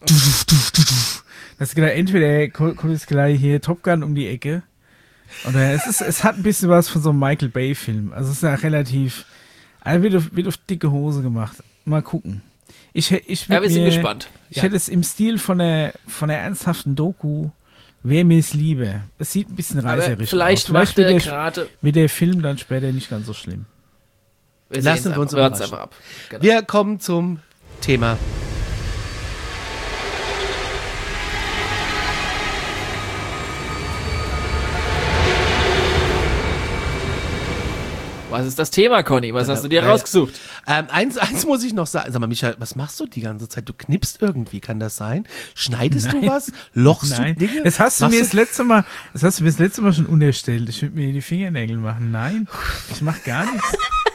das ist genau, entweder kommt jetzt gleich hier Top Gun um die Ecke oder es hat ein bisschen was von so einem Michael Bay Film. Also es ist ja relativ, also wird auf dicke Hose gemacht. Mal gucken. Wir sind gespannt. Ich hätte es im Stil von einer ernsthaften Doku, wäre mir es lieber. Es sieht ein bisschen reißerisch aus. Vielleicht macht er gerade mit der Film dann später nicht ganz so schlimm. Lassen wir uns überraschen. Ab. Genau. Wir kommen zum Thema. Was ist das Thema, Conny? Was hast du dir rausgesucht? Eins muss ich noch sagen. Sag mal, Michael, was machst du die ganze Zeit? Du knippst irgendwie, kann das sein? Schneidest du was? Lochst du Dinge? Das hast du mir das letzte Mal schon unterstellt. Ich würde mir die Fingernägel machen. Nein, ich mach gar nichts.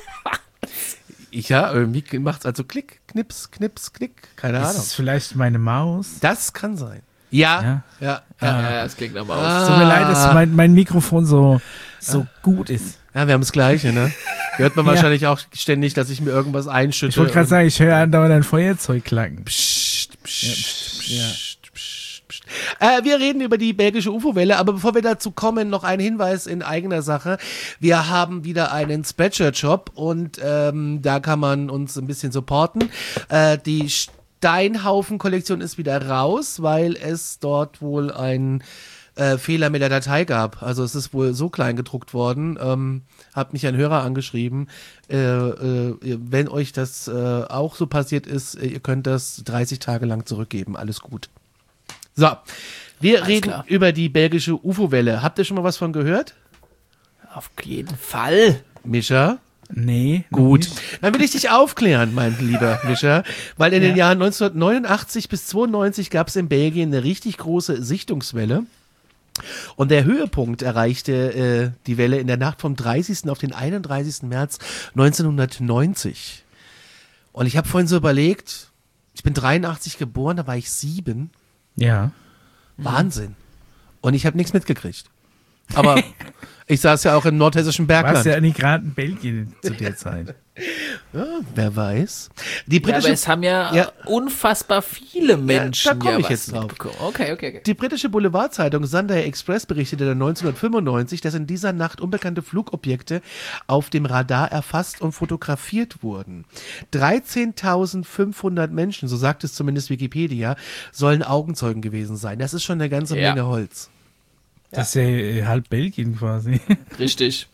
Ja, irgendwie macht's also Klick, Knips, Knips, Klick. Keine Ahnung. Ist es vielleicht meine Maus? Das kann sein. Ja. Ja, das klingt nach Maus. Tut mir leid, dass mein Mikrofon so gut ist. Ja, wir haben das Gleiche, ne? Hört man wahrscheinlich auch ständig, dass ich mir irgendwas einschütte. Ich wollte gerade sagen, ich höre andauernd ein Feuerzeug klacken. Psst, psst, psst, psst, psst. Wir reden über die belgische UFO-Welle, aber bevor wir dazu kommen, noch ein Hinweis in eigener Sache. Wir haben wieder einen Spreadshirt-Shop und da kann man uns ein bisschen supporten. Die Steinhaufen-Kollektion ist wieder raus, weil es dort wohl ein Fehler mit der Datei gab. Also es ist wohl so klein gedruckt worden. Hat mich ein Hörer angeschrieben. Wenn euch das auch so passiert ist, ihr könnt das 30 Tage lang zurückgeben. Alles gut. So, wir reden über die belgische UFO-Welle. Habt ihr schon mal was von gehört? Auf jeden Fall. Mischa? Nee. Gut. Dann will ich dich aufklären, mein lieber Mischa, weil in den Jahren 1989 bis 92 gab es in Belgien eine richtig große Sichtungswelle. Und der Höhepunkt erreichte die Welle in der Nacht vom 30. auf den 31. März 1990. Und ich habe vorhin so überlegt, ich bin 83 geboren, da war ich 7. Ja. Wahnsinn. Und ich habe nichts mitgekriegt. Aber ich saß ja auch im nordhessischen Bergland. Warst ja nicht gerade in Belgien zu der Zeit. Ja, wer weiß. Die Ja, britische, aber es haben ja unfassbar viele Menschen. da komme ich was jetzt drauf. mitbekommen. Okay. Die britische Boulevardzeitung Sunday Express berichtete dann 1995, dass in dieser Nacht unbekannte Flugobjekte auf dem Radar erfasst und fotografiert wurden. 13.500 Menschen, so sagt es zumindest Wikipedia, sollen Augenzeugen gewesen sein. Das ist schon eine ganze Ja. Menge Holz. Das ist ja halb Belgien quasi. Richtig.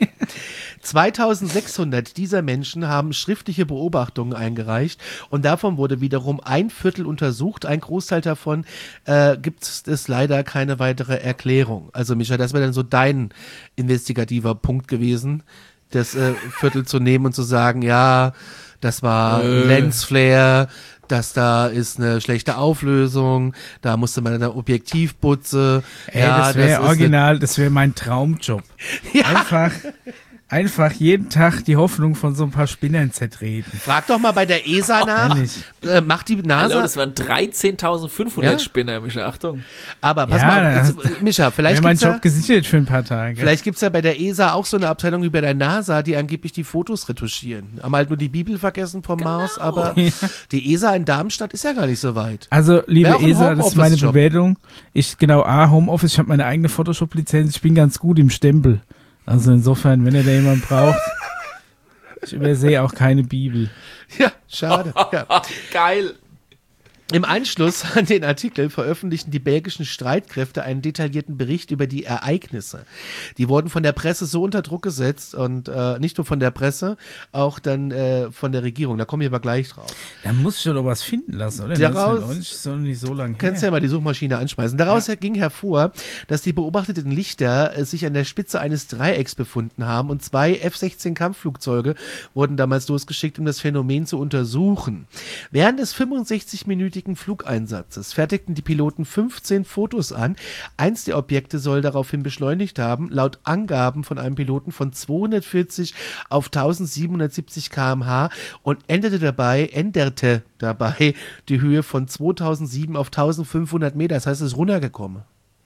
2600 dieser Menschen haben schriftliche Beobachtungen eingereicht und davon wurde wiederum ein Viertel untersucht. Ein Großteil davon gibt es leider keine weitere Erklärung. Also Micha, das wäre dann so dein investigativer Punkt gewesen, das Viertel zu nehmen und zu sagen, ja, das war Lensflare, dass da ist eine schlechte Auflösung, da musste man eine Objektivbutze. Ey, das wäre original, das wäre mein Traumjob. Ja. Einfach jeden Tag die Hoffnung von so ein paar Spinnern zertreten. Frag doch mal bei der ESA nach. Macht die NASA. Hallo, das waren 13.500 Ja? Spinner, Mischa. Achtung. Aber pass Ja, mal, Mischa, vielleicht Wäre mein gibt's ja, Job gesichert für ein paar Tage. vielleicht gibt's ja bei der ESA auch so eine Abteilung wie bei der NASA, die angeblich die Fotos retuschieren. Haben halt nur die Bibel vergessen vom Mars, aber die ESA in Darmstadt ist ja gar nicht so weit. Also, liebe Wäre auch ein ESA, das ist meine Homeoffice-Job. Bewertung. Homeoffice, ich habe meine eigene Photoshop-Lizenz, ich bin ganz gut im Stempel. Also insofern, wenn ihr da jemanden braucht, ich übersehe auch keine Bibel. Ja, schade. Ja. Geil. Im Anschluss an den Artikel veröffentlichten die belgischen Streitkräfte einen detaillierten Bericht über die Ereignisse. Die wurden von der Presse so unter Druck gesetzt und nicht nur von der Presse, auch dann von der Regierung. Da komme ich aber gleich drauf. Da muss ich doch was finden lassen, oder? Daraus- 1990 ist doch nicht so lange Kannst her. ja mal die Suchmaschine anschmeißen. Daraus ging hervor, dass die beobachteten Lichter sich an der Spitze eines Dreiecks befunden haben und 2 F-16 Kampfflugzeuge wurden damals losgeschickt, um das Phänomen zu untersuchen. Während des 65-minütigen Flugeinsatzes fertigten die Piloten 15 Fotos an. Eins der Objekte soll daraufhin beschleunigt haben, laut Angaben von einem Piloten von 240 auf 1770 km/h und änderte dabei die Höhe von 2007 auf 1500 Meter. Das heißt, es ist runtergekommen.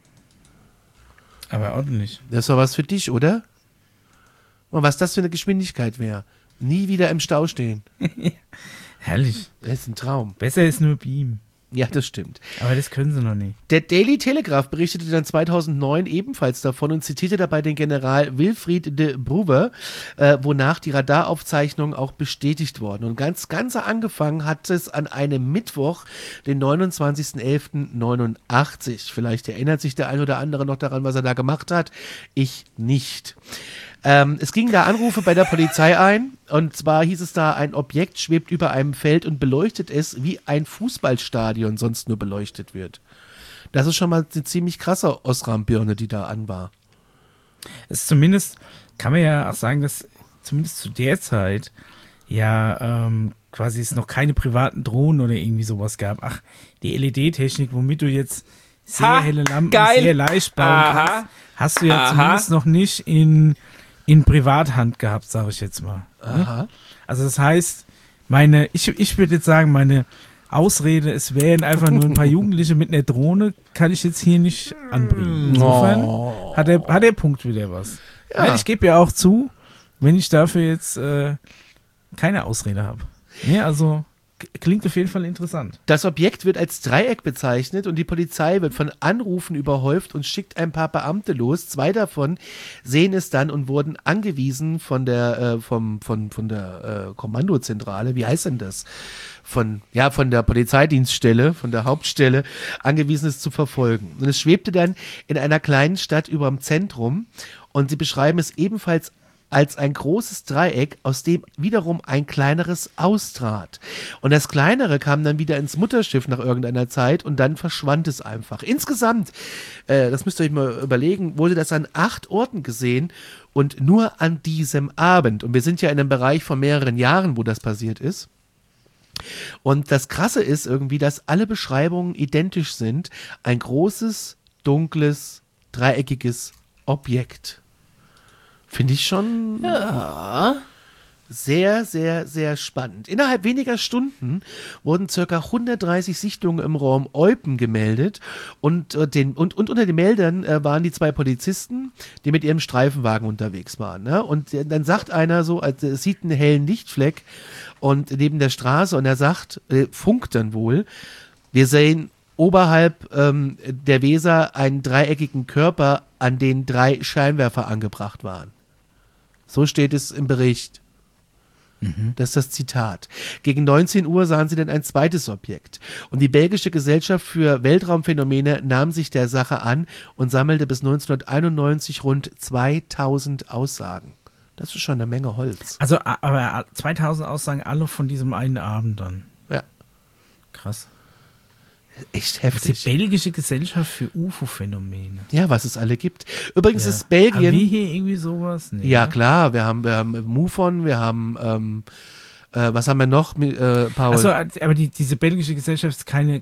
Aber ordentlich. Das ist doch was für dich, oder? Und was das für eine Geschwindigkeit wäre. Nie wieder im Stau stehen. Herrlich. Das ist ein Traum. Besser ist nur Beam. Ja, das stimmt. Aber das können sie noch nicht. Der Daily Telegraph berichtete dann 2009 ebenfalls davon und zitierte dabei den General Wilfried de Bruwe, wonach die Radaraufzeichnungen auch bestätigt wurden. Und ganz angefangen hat es an einem Mittwoch, den 29.11.89. Vielleicht erinnert sich der ein oder andere noch daran, was er da gemacht hat. Ich nicht. Es gingen da Anrufe bei der Polizei ein und zwar hieß es da, ein Objekt schwebt über einem Feld und beleuchtet es, wie ein Fußballstadion sonst nur beleuchtet wird. Das ist schon mal eine ziemlich krasse Osram-Birne, die da an war. Es ist zumindest, kann man ja auch sagen, dass zumindest zu der Zeit ja quasi es noch keine privaten Drohnen oder irgendwie sowas gab. Ach, die LED-Technik, womit du jetzt sehr helle Lampen sehr leicht bauen kannst, hast du ja zumindest noch nicht in Privathand gehabt, sage ich jetzt mal. Aha. Also das heißt, ich würde jetzt sagen, meine Ausrede, es wären einfach nur ein paar Jugendliche mit einer Drohne, kann ich jetzt hier nicht anbringen. Insofern hat der Punkt wieder was. Ja. Weil ich gebe ja auch zu, wenn ich dafür jetzt keine Ausrede habe. Ja, also klingt auf jeden Fall interessant. Das Objekt wird als Dreieck bezeichnet und die Polizei wird von Anrufen überhäuft und schickt ein paar Beamte los. 2 davon sehen es dann und wurden angewiesen von der Kommandozentrale, wie heißt denn das? Von der Polizeidienststelle, von der Hauptstelle, angewiesen es zu verfolgen. Und es schwebte dann in einer kleinen Stadt über dem Zentrum und sie beschreiben es ebenfalls als ein großes Dreieck, aus dem wiederum ein kleineres austrat. Und das kleinere kam dann wieder ins Mutterschiff nach irgendeiner Zeit und dann verschwand es einfach. Insgesamt, das müsst ihr euch mal überlegen, wurde das an 8 Orten gesehen und nur an diesem Abend. Und wir sind ja in einem Bereich von mehreren Jahren, wo das passiert ist. Und das Krasse ist irgendwie, dass alle Beschreibungen identisch sind. Ein großes, dunkles, dreieckiges Objekt. Finde ich schon sehr, sehr, sehr spannend. Innerhalb weniger Stunden wurden ca. 130 Sichtungen im Raum Eupen gemeldet und unter den Meldern waren die 2 Polizisten, die mit ihrem Streifenwagen unterwegs waren. Ne? Und dann sagt einer so, es sieht einen hellen Lichtfleck und neben der Straße und er sagt, funkt dann wohl, wir sehen oberhalb der Weser einen dreieckigen Körper, an den 3 Scheinwerfer angebracht waren. So steht es im Bericht. Das ist das Zitat. Gegen 19 Uhr sahen sie dann ein zweites Objekt. Und die belgische Gesellschaft für Weltraumphänomene nahm sich der Sache an und sammelte bis 1991 rund 2000 Aussagen. Das ist schon eine Menge Holz. Also, aber 2000 Aussagen alle von diesem einen Abend dann. Ja. Krass. Echt Das heftig. ist die belgische Gesellschaft für UFO-Phänomene. Ja, was es alle gibt. Übrigens ist Haben Belgien... wir hier irgendwie sowas? Nee, Ja, ne? klar, wir haben MUFON, wir haben, was haben wir noch, Paul? Achso, aber diese belgische Gesellschaft ist keine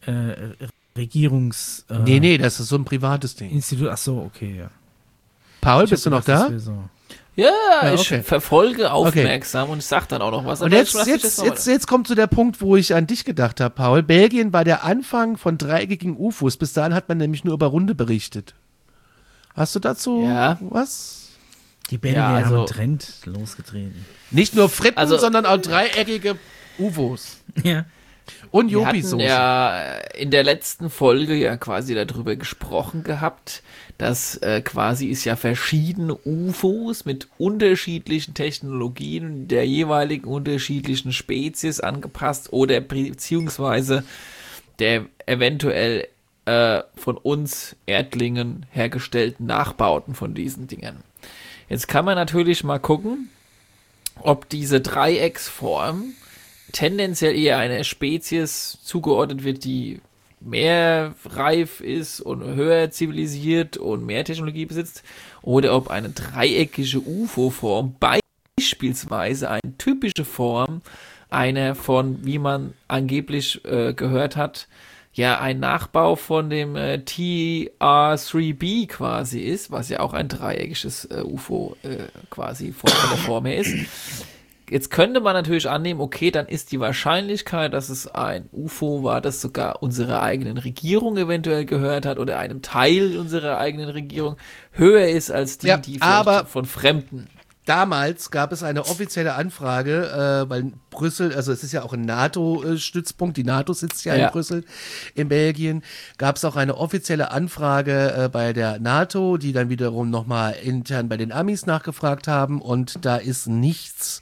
Regierungs... Nee, das ist so ein privates Ding. Institut. Achso, okay, ja. Paul, Ich bist du hab noch gedacht, da? das wär so. Ja, Ja, ich okay. verfolge aufmerksam und ich sag dann auch noch was. Und aber jetzt, lass mich das noch jetzt kommt zu der Punkt, wo ich an dich gedacht habe, Paul. Belgien war der Anfang von dreieckigen UFOs. Bis dahin hat man nämlich nur über Runde berichtet. Hast du dazu was? Die Belgier Ja, also- haben einen Trend losgetreten. Nicht nur Fritten, Also- sondern auch dreieckige UFOs. Ja. Und Wir hatten Jopi-Soße. ja in der letzten Folge ja quasi darüber gesprochen gehabt, dass quasi es ja verschiedene UFOs mit unterschiedlichen Technologien der jeweiligen unterschiedlichen Spezies angepasst oder beziehungsweise der eventuell von uns Erdlingen hergestellten Nachbauten von diesen Dingern. Jetzt kann man natürlich mal gucken, ob diese Dreiecksform tendenziell eher einer Spezies zugeordnet wird, die mehr reif ist und höher zivilisiert und mehr Technologie besitzt, oder ob eine dreieckige UFO-Form beispielsweise eine typische Form einer von, wie man angeblich gehört hat, ja ein Nachbau von dem TR-3B quasi ist, was ja auch ein dreieckiges UFO quasi von der Form her ist. Jetzt könnte man natürlich annehmen, okay, dann ist die Wahrscheinlichkeit, dass es ein UFO war, das sogar unserer eigenen Regierung eventuell gehört hat oder einem Teil unserer eigenen Regierung höher ist als die, Ja, die aber- vielleicht von Fremden. Damals gab es eine offizielle Anfrage, weil Brüssel, also es ist ja auch ein NATO-Stützpunkt, die NATO sitzt ja in Ja. Brüssel, in Belgien, gab es auch eine offizielle Anfrage bei der NATO, die dann wiederum nochmal intern bei den Amis nachgefragt haben und da ist nichts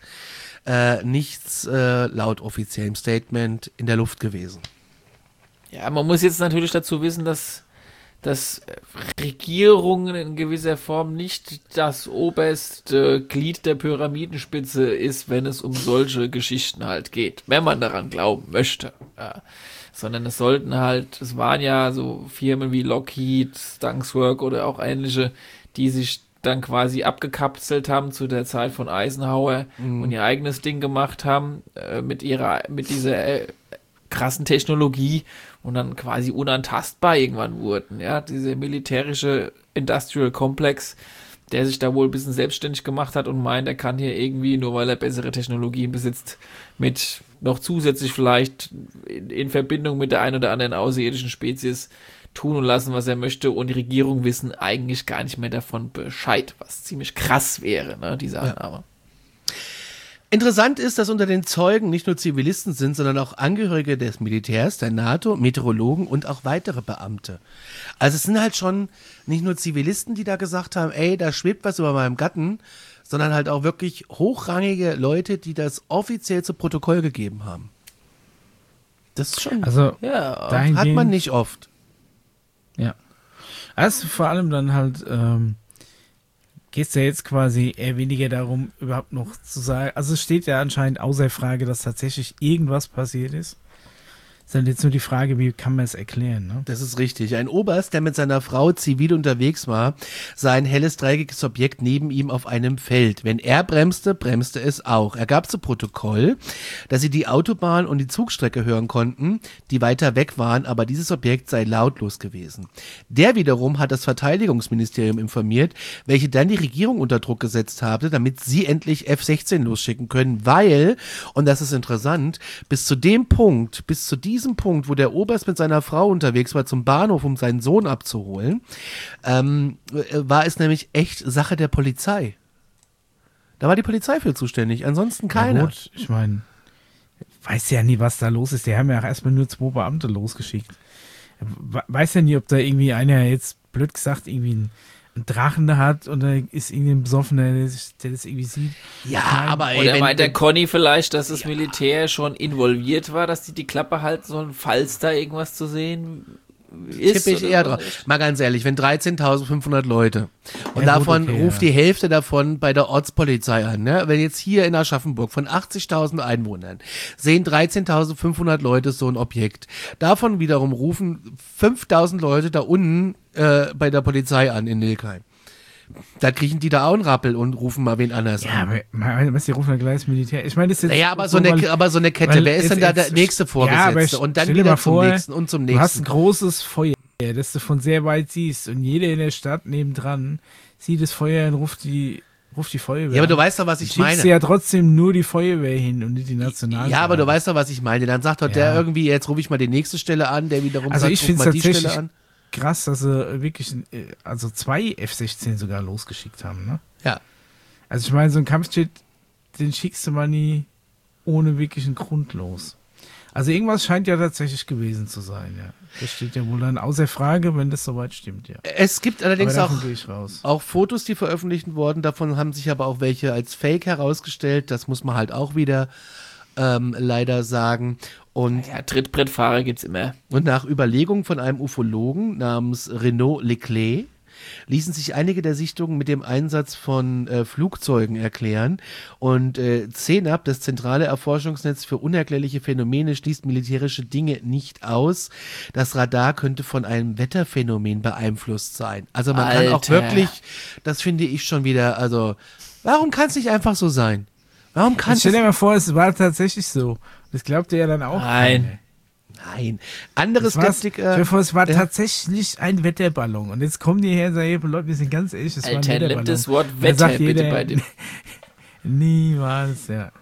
laut offiziellem Statement in der Luft gewesen. Ja, man muss jetzt natürlich dazu wissen, dass Regierungen in gewisser Form nicht das oberste Glied der Pyramidenspitze ist, wenn es um solche Geschichten halt geht, wenn man daran glauben möchte. Ja. Sondern es waren ja so Firmen wie Lockheed, Stankswork oder auch ähnliche, die sich dann quasi abgekapselt haben zu der Zeit von Eisenhower und ihr eigenes Ding gemacht haben mit dieser krassen Technologie und dann quasi unantastbar irgendwann wurden. Ja, dieser militärische Industrial Complex, der sich da wohl ein bisschen selbstständig gemacht hat und meint, er kann hier irgendwie, nur weil er bessere Technologien besitzt, mit noch zusätzlich vielleicht in Verbindung mit der ein oder anderen außerirdischen Spezies tun und lassen, was er möchte, und die Regierung wissen eigentlich gar nicht mehr davon Bescheid, was ziemlich krass wäre, ne, diese Annahme. Interessant ist, dass unter den Zeugen nicht nur Zivilisten sind, sondern auch Angehörige des Militärs, der NATO, Meteorologen und auch weitere Beamte. Also es sind halt schon nicht nur Zivilisten, die da gesagt haben, ey, da schwebt was über meinem Gatten, sondern halt auch wirklich hochrangige Leute, die das offiziell zu Protokoll gegeben haben. Das ist schon, Also, Ja, hat man nicht oft. Ja. Also vor allem dann halt, geht es ja jetzt quasi eher weniger darum, überhaupt noch zu sagen, also es steht ja anscheinend außer Frage, dass tatsächlich irgendwas passiert ist. Ist dann jetzt nur die Frage, wie kann man es erklären, ne? Das ist richtig. Ein Oberst, der mit seiner Frau zivil unterwegs war, sah ein helles dreieckiges Objekt neben ihm auf einem Feld. Wenn er bremste, bremste es auch. Er gab zu Protokoll, dass sie die Autobahn und die Zugstrecke hören konnten, die weiter weg waren, aber dieses Objekt sei lautlos gewesen. Der wiederum hat das Verteidigungsministerium informiert, welche dann die Regierung unter Druck gesetzt habe, damit sie endlich F-16 losschicken können, weil, und das ist interessant, bis zu diesem Punkt, wo der Oberst mit seiner Frau unterwegs war zum Bahnhof, um seinen Sohn abzuholen, war es nämlich echt Sache der Polizei. Da war die Polizei für zuständig, ansonsten keiner. Ja gut, ich meine, weiß ja nie, was da los ist. Die haben ja auch erstmal nur 2 Beamte losgeschickt. Weiß ja nie, ob da irgendwie einer jetzt, blöd gesagt, irgendwie einen Drachen da hat und da ist irgendwie ein Besoffener, der das irgendwie sieht. Ja, Nein. aber ey, Oder meint der Conny vielleicht, dass das Militär schon involviert war, dass die Klappe halten sollen, falls da irgendwas zu sehen ist? tippe ich oder eher so? drauf. Mal ganz ehrlich, wenn 13.500 Leute und Ja, davon gut, okay, ruft ja. die Hälfte davon bei der Ortspolizei an, ne? Wenn jetzt hier in Aschaffenburg von 80.000 Einwohnern sehen 13.500 Leute so ein Objekt, davon wiederum rufen 5.000 Leute da unten bei der Polizei an in Nilkheim. Da kriechen die da auch einen Rappel und rufen mal wen anders Ja, an. aber was die rufen ja gleich das Militär. Ich meine, das ist jetzt Naja, aber so eine Kette, weil wer ist denn da der jetzt- nächste Vorgesetzte? Und dann stell dir wieder mal zum vor, nächsten und zum Du hast ein nächsten. großes Feuer, das du von sehr weit siehst und jeder in der Stadt nebendran sieht das Feuer und ruft die Feuerwehr. Ja, aber du an. weißt doch, was Dann ich schickst meine. du ja trotzdem nur die Feuerwehr hin und nicht die Nationalgarde. Ja, aber du weißt doch, was ich meine. Dann sagt doch der Ja. irgendwie, jetzt rufe ich mal die nächste Stelle an, der wiederum Also sagt, ich ruf finde mal es die Stelle tatsächlich an. krass, dass sie wirklich, also 2 F-16 sogar losgeschickt haben, ne? Ja. Also ich meine, so ein Kampfjet, den schickst du mal nie ohne wirklichen Grund los. Also irgendwas scheint ja tatsächlich gewesen zu sein, ja. Das steht ja wohl dann außer Frage, wenn das soweit stimmt, ja. Es gibt allerdings Aber davon auch, gehe ich raus. auch Fotos, die veröffentlicht wurden. Davon haben sich aber auch welche als Fake herausgestellt. Das muss man halt auch wieder leider sagen. Und Ja, Trittbrettfahrer gibt's immer. Und nach Überlegung von einem Ufologen namens Renaud Leclerc ließen sich einige der Sichtungen mit dem Einsatz von Flugzeugen erklären. Und CENAP, das zentrale Erforschungsnetz für unerklärliche Phänomene, schließt militärische Dinge nicht aus. Das Radar könnte von einem Wetterphänomen beeinflusst sein. Also man kann auch Alter. wirklich, das finde ich schon wieder, also warum kann es nicht einfach so sein? Warum kann Jetzt es stell dir mal vor, es war tatsächlich so. Das glaubt ihr ja dann auch. Nein. keiner. Nein. Andere Es, stell Skeptiker. dir vor, es war ja. tatsächlich ein Wetterballon. Und jetzt kommen die her und sagen, hey, Leute, wir sind ganz ehrlich, es war ein Alter, Wetterballon. nimm das Wort Dann Wetter sagt bitte jeder, bei dem. Niemals, ja.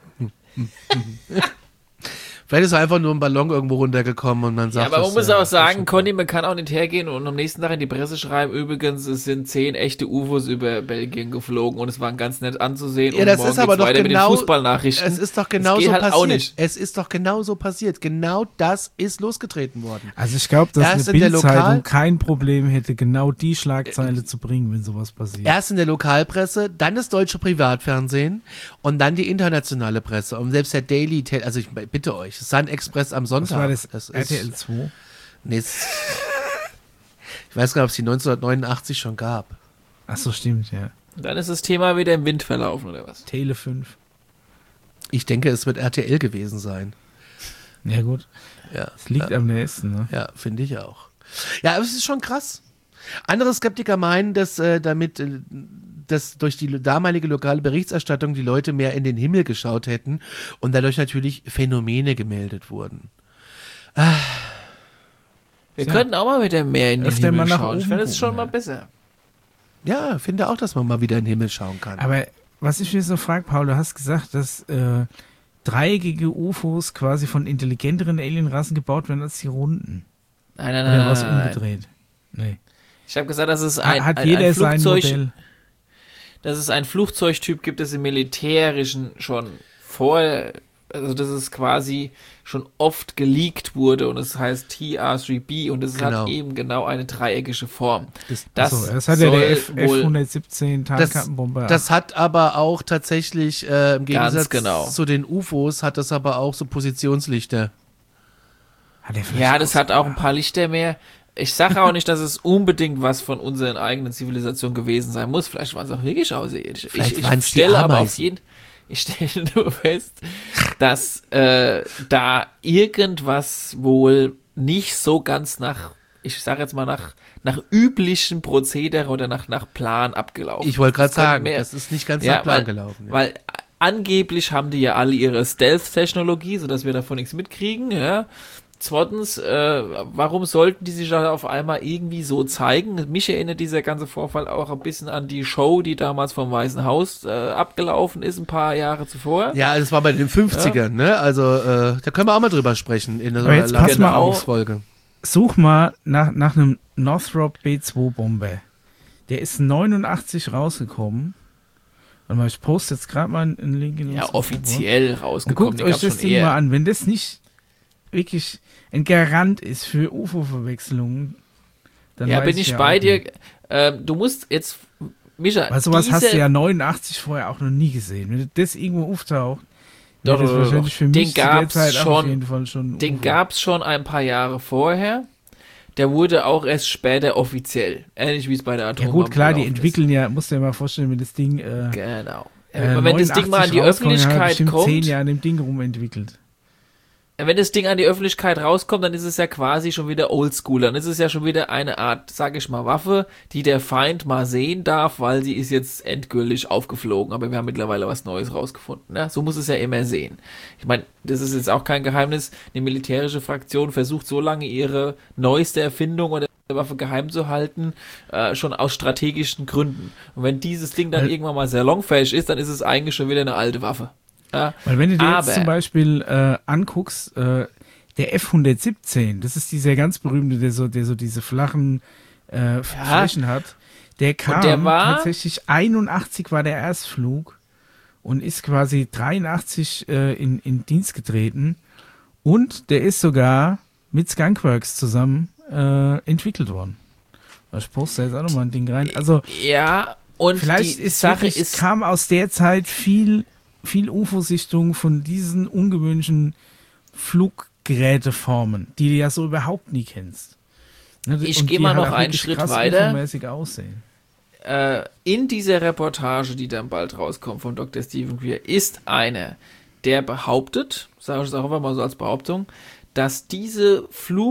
Vielleicht ist einfach nur ein Ballon irgendwo runtergekommen und man Ja, sagt. aber man das, muss ja, auch das ist sagen, schon Conny, man kann auch nicht hergehen und am nächsten Tag in die Presse schreiben, übrigens, es sind 10 echte UFOs über Belgien geflogen und es war ganz nett anzusehen. Ja, und das morgen ist aber geht's doch weiter genau. mit den Fußballnachrichten. Es ist doch genau geht so halt auch passiert. nicht. Es ist doch genau so passiert. Genau das ist losgetreten worden. Also ich glaube, dass Erst eine in der Lokal- Bildzeitung kein Problem hätte, genau die Schlagzeile zu bringen, wenn sowas passiert. Erst in der Lokalpresse, dann das deutsche Privatfernsehen und dann die internationale Presse. Und selbst der Daily, also ich bitte euch, Sun Express am Sonntag. Was war das? ist, RTL 2? nee, ich weiß gar nicht, ob es die 1989 schon gab. Ach so, stimmt, ja. Dann ist das Thema wieder im Wind verlaufen, oder was? Tele 5. Ich denke, es wird RTL gewesen sein. Ja gut, Ja, es liegt am nächsten, ne? ja, finde ich auch. Ja, aber es ist schon krass. Andere Skeptiker meinen, dass dass durch die damalige lokale Berichterstattung die Leute mehr in den Himmel geschaut hätten und dadurch natürlich Phänomene gemeldet wurden. Wir Ja. könnten auch mal wieder mehr in den Öfter Himmel mal nach schauen. Ich oben finde es schon gucken, mal ja. besser. Ja, finde auch, dass man mal wieder in den Himmel schauen kann. Aber was ich mir so frage, Paul, du hast gesagt, dass dreieckige UFOs quasi von intelligenteren Alienrassen gebaut werden als die runden. Nein, nein, Oder nein. was nein, nein. umgedreht? Nee. Ich habe gesagt, dass es ein, Hat ein, jeder ein sein Flugzeug, Modell. dass es einen Flugzeugtyp gibt, das im Militärischen schon also dass es quasi schon oft geleakt wurde und es heißt TR3B und es Genau. hat eben genau eine dreieckige Form. Das hat ja der wohl F-117 Tarnkappenbomber. Das hat aber auch tatsächlich, im Gegensatz genau. zu den UFOs, hat das aber auch so Positionslichter. Ja, das hat auch ein paar Lichter mehr. Ich sage auch nicht, dass es unbedingt was von unseren eigenen Zivilisationen gewesen sein muss. Vielleicht waren es auch wirklich Außerirdische. Vielleicht waren's Ich stelle die aber auf Ameisen. ich stelle nur fest, dass da irgendwas wohl nicht so ganz ich sage jetzt mal nach üblichen Prozedere oder nach Plan abgelaufen. Ich wollte gerade Das könnte sagen, mehr- das ist nicht ganz nach Plan gelaufen. Ja. Weil angeblich haben die ja alle ihre Stealth-Technologie, sodass wir davon nichts mitkriegen, ja. Zweitens, warum sollten die sich da auf einmal irgendwie so zeigen? Mich erinnert dieser ganze Vorfall auch ein bisschen an die Show, die damals vom Weißen Haus abgelaufen ist, ein paar Jahre zuvor. Ja, das war bei den 50ern, ne? Also, da können wir auch mal drüber sprechen in Aber jetzt pass mal auf. Folge. Such mal nach einem Northrop B2-Bomber. Der ist 89 rausgekommen. Warte mal, ich poste jetzt gerade mal einen Link in Ja, unsere offiziell Gruppe. Und rausgekommen. guckt euch das Ding mal an. Wenn das nicht wirklich ein Garant ist für UFO-Verwechslungen, dann Ja, weiß bin ich ja bei auch dir. nicht. Du musst jetzt, Micha, Weil sowas hast du ja 89 vorher auch noch nie gesehen. Wenn das irgendwo auftaucht, Doch, wäre das doch, doch, wahrscheinlich für den mich zu der gab's Zeit auch auf schon- jeden Fall schon ein Den UFO. gab es schon ein paar Jahre vorher. Der wurde auch erst später offiziell. Ähnlich wie es bei der Ja Atombombe gut, klar, die gelaufen ist. entwickeln ja, musst du dir mal vorstellen, wenn das Ding Wenn das Ding mal an die 89 rauskommt, dann hat er Öffentlichkeit bestimmt 10 kommt, Jahre an dem Ding rumentwickelt. wenn das Ding an die Öffentlichkeit rauskommt, dann ist es ja quasi schon wieder oldschool. Dann ist es ja schon wieder eine Art, sage ich mal, Waffe, die der Feind mal sehen darf, weil sie ist jetzt endgültig aufgeflogen. Aber wir haben mittlerweile was Neues rausgefunden. Ne? So muss es ja immer sehen. Ich meine, das ist jetzt auch kein Geheimnis. Eine militärische Fraktion versucht so lange ihre neueste Erfindung oder Waffe geheim zu halten, schon aus strategischen Gründen. Und wenn dieses Ding dann irgendwann mal salonfähig ist, dann ist es eigentlich schon wieder eine alte Waffe. Ja? Weil wenn du dir jetzt Aber- zum Beispiel anguckst, der F-117, das ist dieser ganz berühmte, der so diese flachen Flächen hat, der kam der war- tatsächlich 81 war der Erstflug und ist quasi 83 in Dienst getreten und der ist sogar mit Skunkworks zusammen entwickelt worden. Ich poste jetzt auch nochmal ein Ding rein. Also Ja, und vielleicht die ist Sache wirklich, ist, kam aus der Zeit viel UFO-Sichtung von diesen ungewöhnlichen Fluggeräteformen, die du ja so überhaupt nie kennst. Ne, Ich und geh die mal halt noch auch einen wirklich Schritt krass weiter. UFO-mäßig aussehen. in dieser Reportage, die dann bald rauskommt von Dr. Stephen Greer, ist einer, der behauptet, sage ich es auch einfach mal so als Behauptung, dass dieses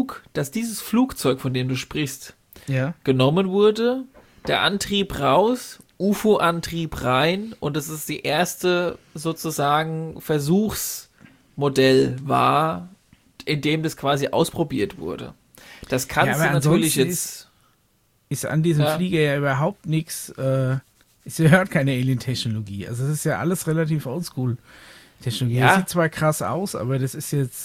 Flugzeug, von dem du sprichst, Ja. genommen wurde, der Antrieb raus, UFO-Antrieb rein und das ist die erste sozusagen Versuchsmodell war, in dem das quasi ausprobiert wurde. Das kannst aber du natürlich ansonsten jetzt... Ist an diesem Ja. Flieger ja überhaupt nichts, es gehört keine Alien-Technologie. Also es ist ja alles relativ oldschool-Technologie. Ja. Das sieht zwar krass aus, aber das ist jetzt,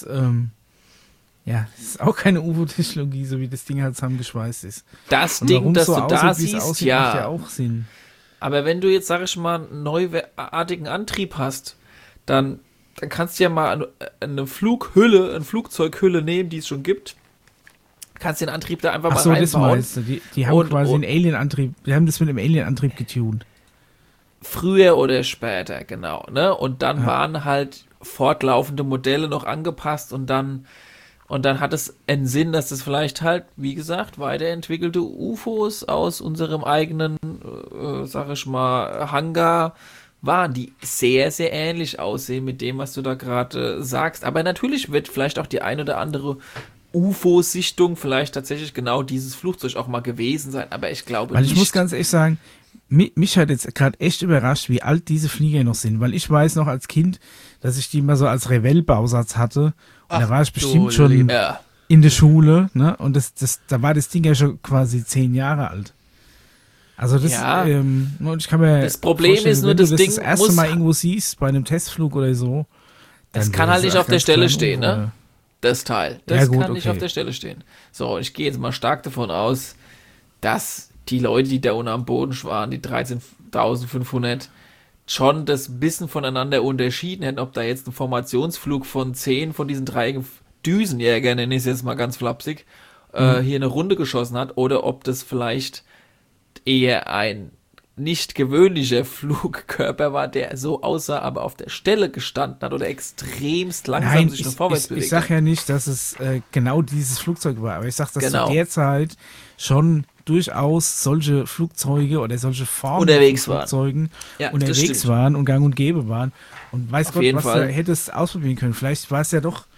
das ist auch keine UFO-Technologie, so wie das Ding halt zusammengeschweißt ist. Das Und Ding, warum das so du aussieht, da wie es siehst, aussieht, macht ja ja. auch Sinn. Aber wenn du jetzt, sag ich mal, einen neuartigen Antrieb hast, dann kannst du ja mal eine Flugzeughülle nehmen, die es schon gibt. Kannst den Antrieb da einfach Ach mal so, das reinbauen. meinst du. Die haben Und- quasi und- einen Alien-Antrieb, die haben das mit einem Alien-Antrieb getuned. Früher oder später, genau. Ne? Und dann Ja. waren halt fortlaufende Modelle noch angepasst und dann hat es einen Sinn, dass das vielleicht halt, wie gesagt, weiterentwickelte UFOs aus unserem eigenen, sag ich mal, Hangar waren, die sehr, sehr ähnlich aussehen mit dem, was du da gerade sagst. Aber natürlich wird vielleicht auch die ein oder andere UFO-Sichtung vielleicht tatsächlich genau dieses Flugzeug auch mal gewesen sein. Aber ich glaube Weil ich nicht. muss ganz ehrlich sagen, mich hat jetzt gerade echt überrascht, wie alt diese Flieger noch sind. Weil ich weiß noch als Kind, dass ich die mal so als Revell-Bausatz hatte. Und da war ich bestimmt schon Ja. in der Schule, ne? Und da war das Ding ja schon quasi 10 Jahre alt. Also das, Ja. und ich kann mir Das Problem vorstellen, ist nur, wenn du das Ding das erste muss- Mal irgendwo siehst, bei einem Testflug oder so. Das dann kann wäre halt nicht auch auf der ganz Stelle klein stehen, UFO, ne? Das Teil. Das Ja, gut, kann nicht okay. auf der Stelle stehen. So, ich gehe jetzt mal stark davon aus, dass die Leute, die da unten am Boden waren, die 13.500, schon das ein bisschen voneinander unterschieden hätten, ob da jetzt ein Formationsflug von 10 von diesen 3 Düsenjägern, nenne ich es jetzt mal ganz flapsig, hier eine Runde geschossen hat, oder ob das vielleicht eher ein nicht gewöhnlicher Flugkörper war, der so aussah, aber auf der Stelle gestanden hat oder extremst langsam sich nur vorwärts bewegt. Ich sage ja nicht, dass es genau dieses Flugzeug war, aber ich sage, dass Genau. zu der Zeit schon durchaus solche Flugzeuge oder solche Formen Unterwegs von waren. Flugzeugen Ja, das unterwegs stimmt. waren und gang und gäbe waren. Und weiß Auf Gott, jeden was Fall. du hättest ausprobieren können. Vielleicht war es ja doch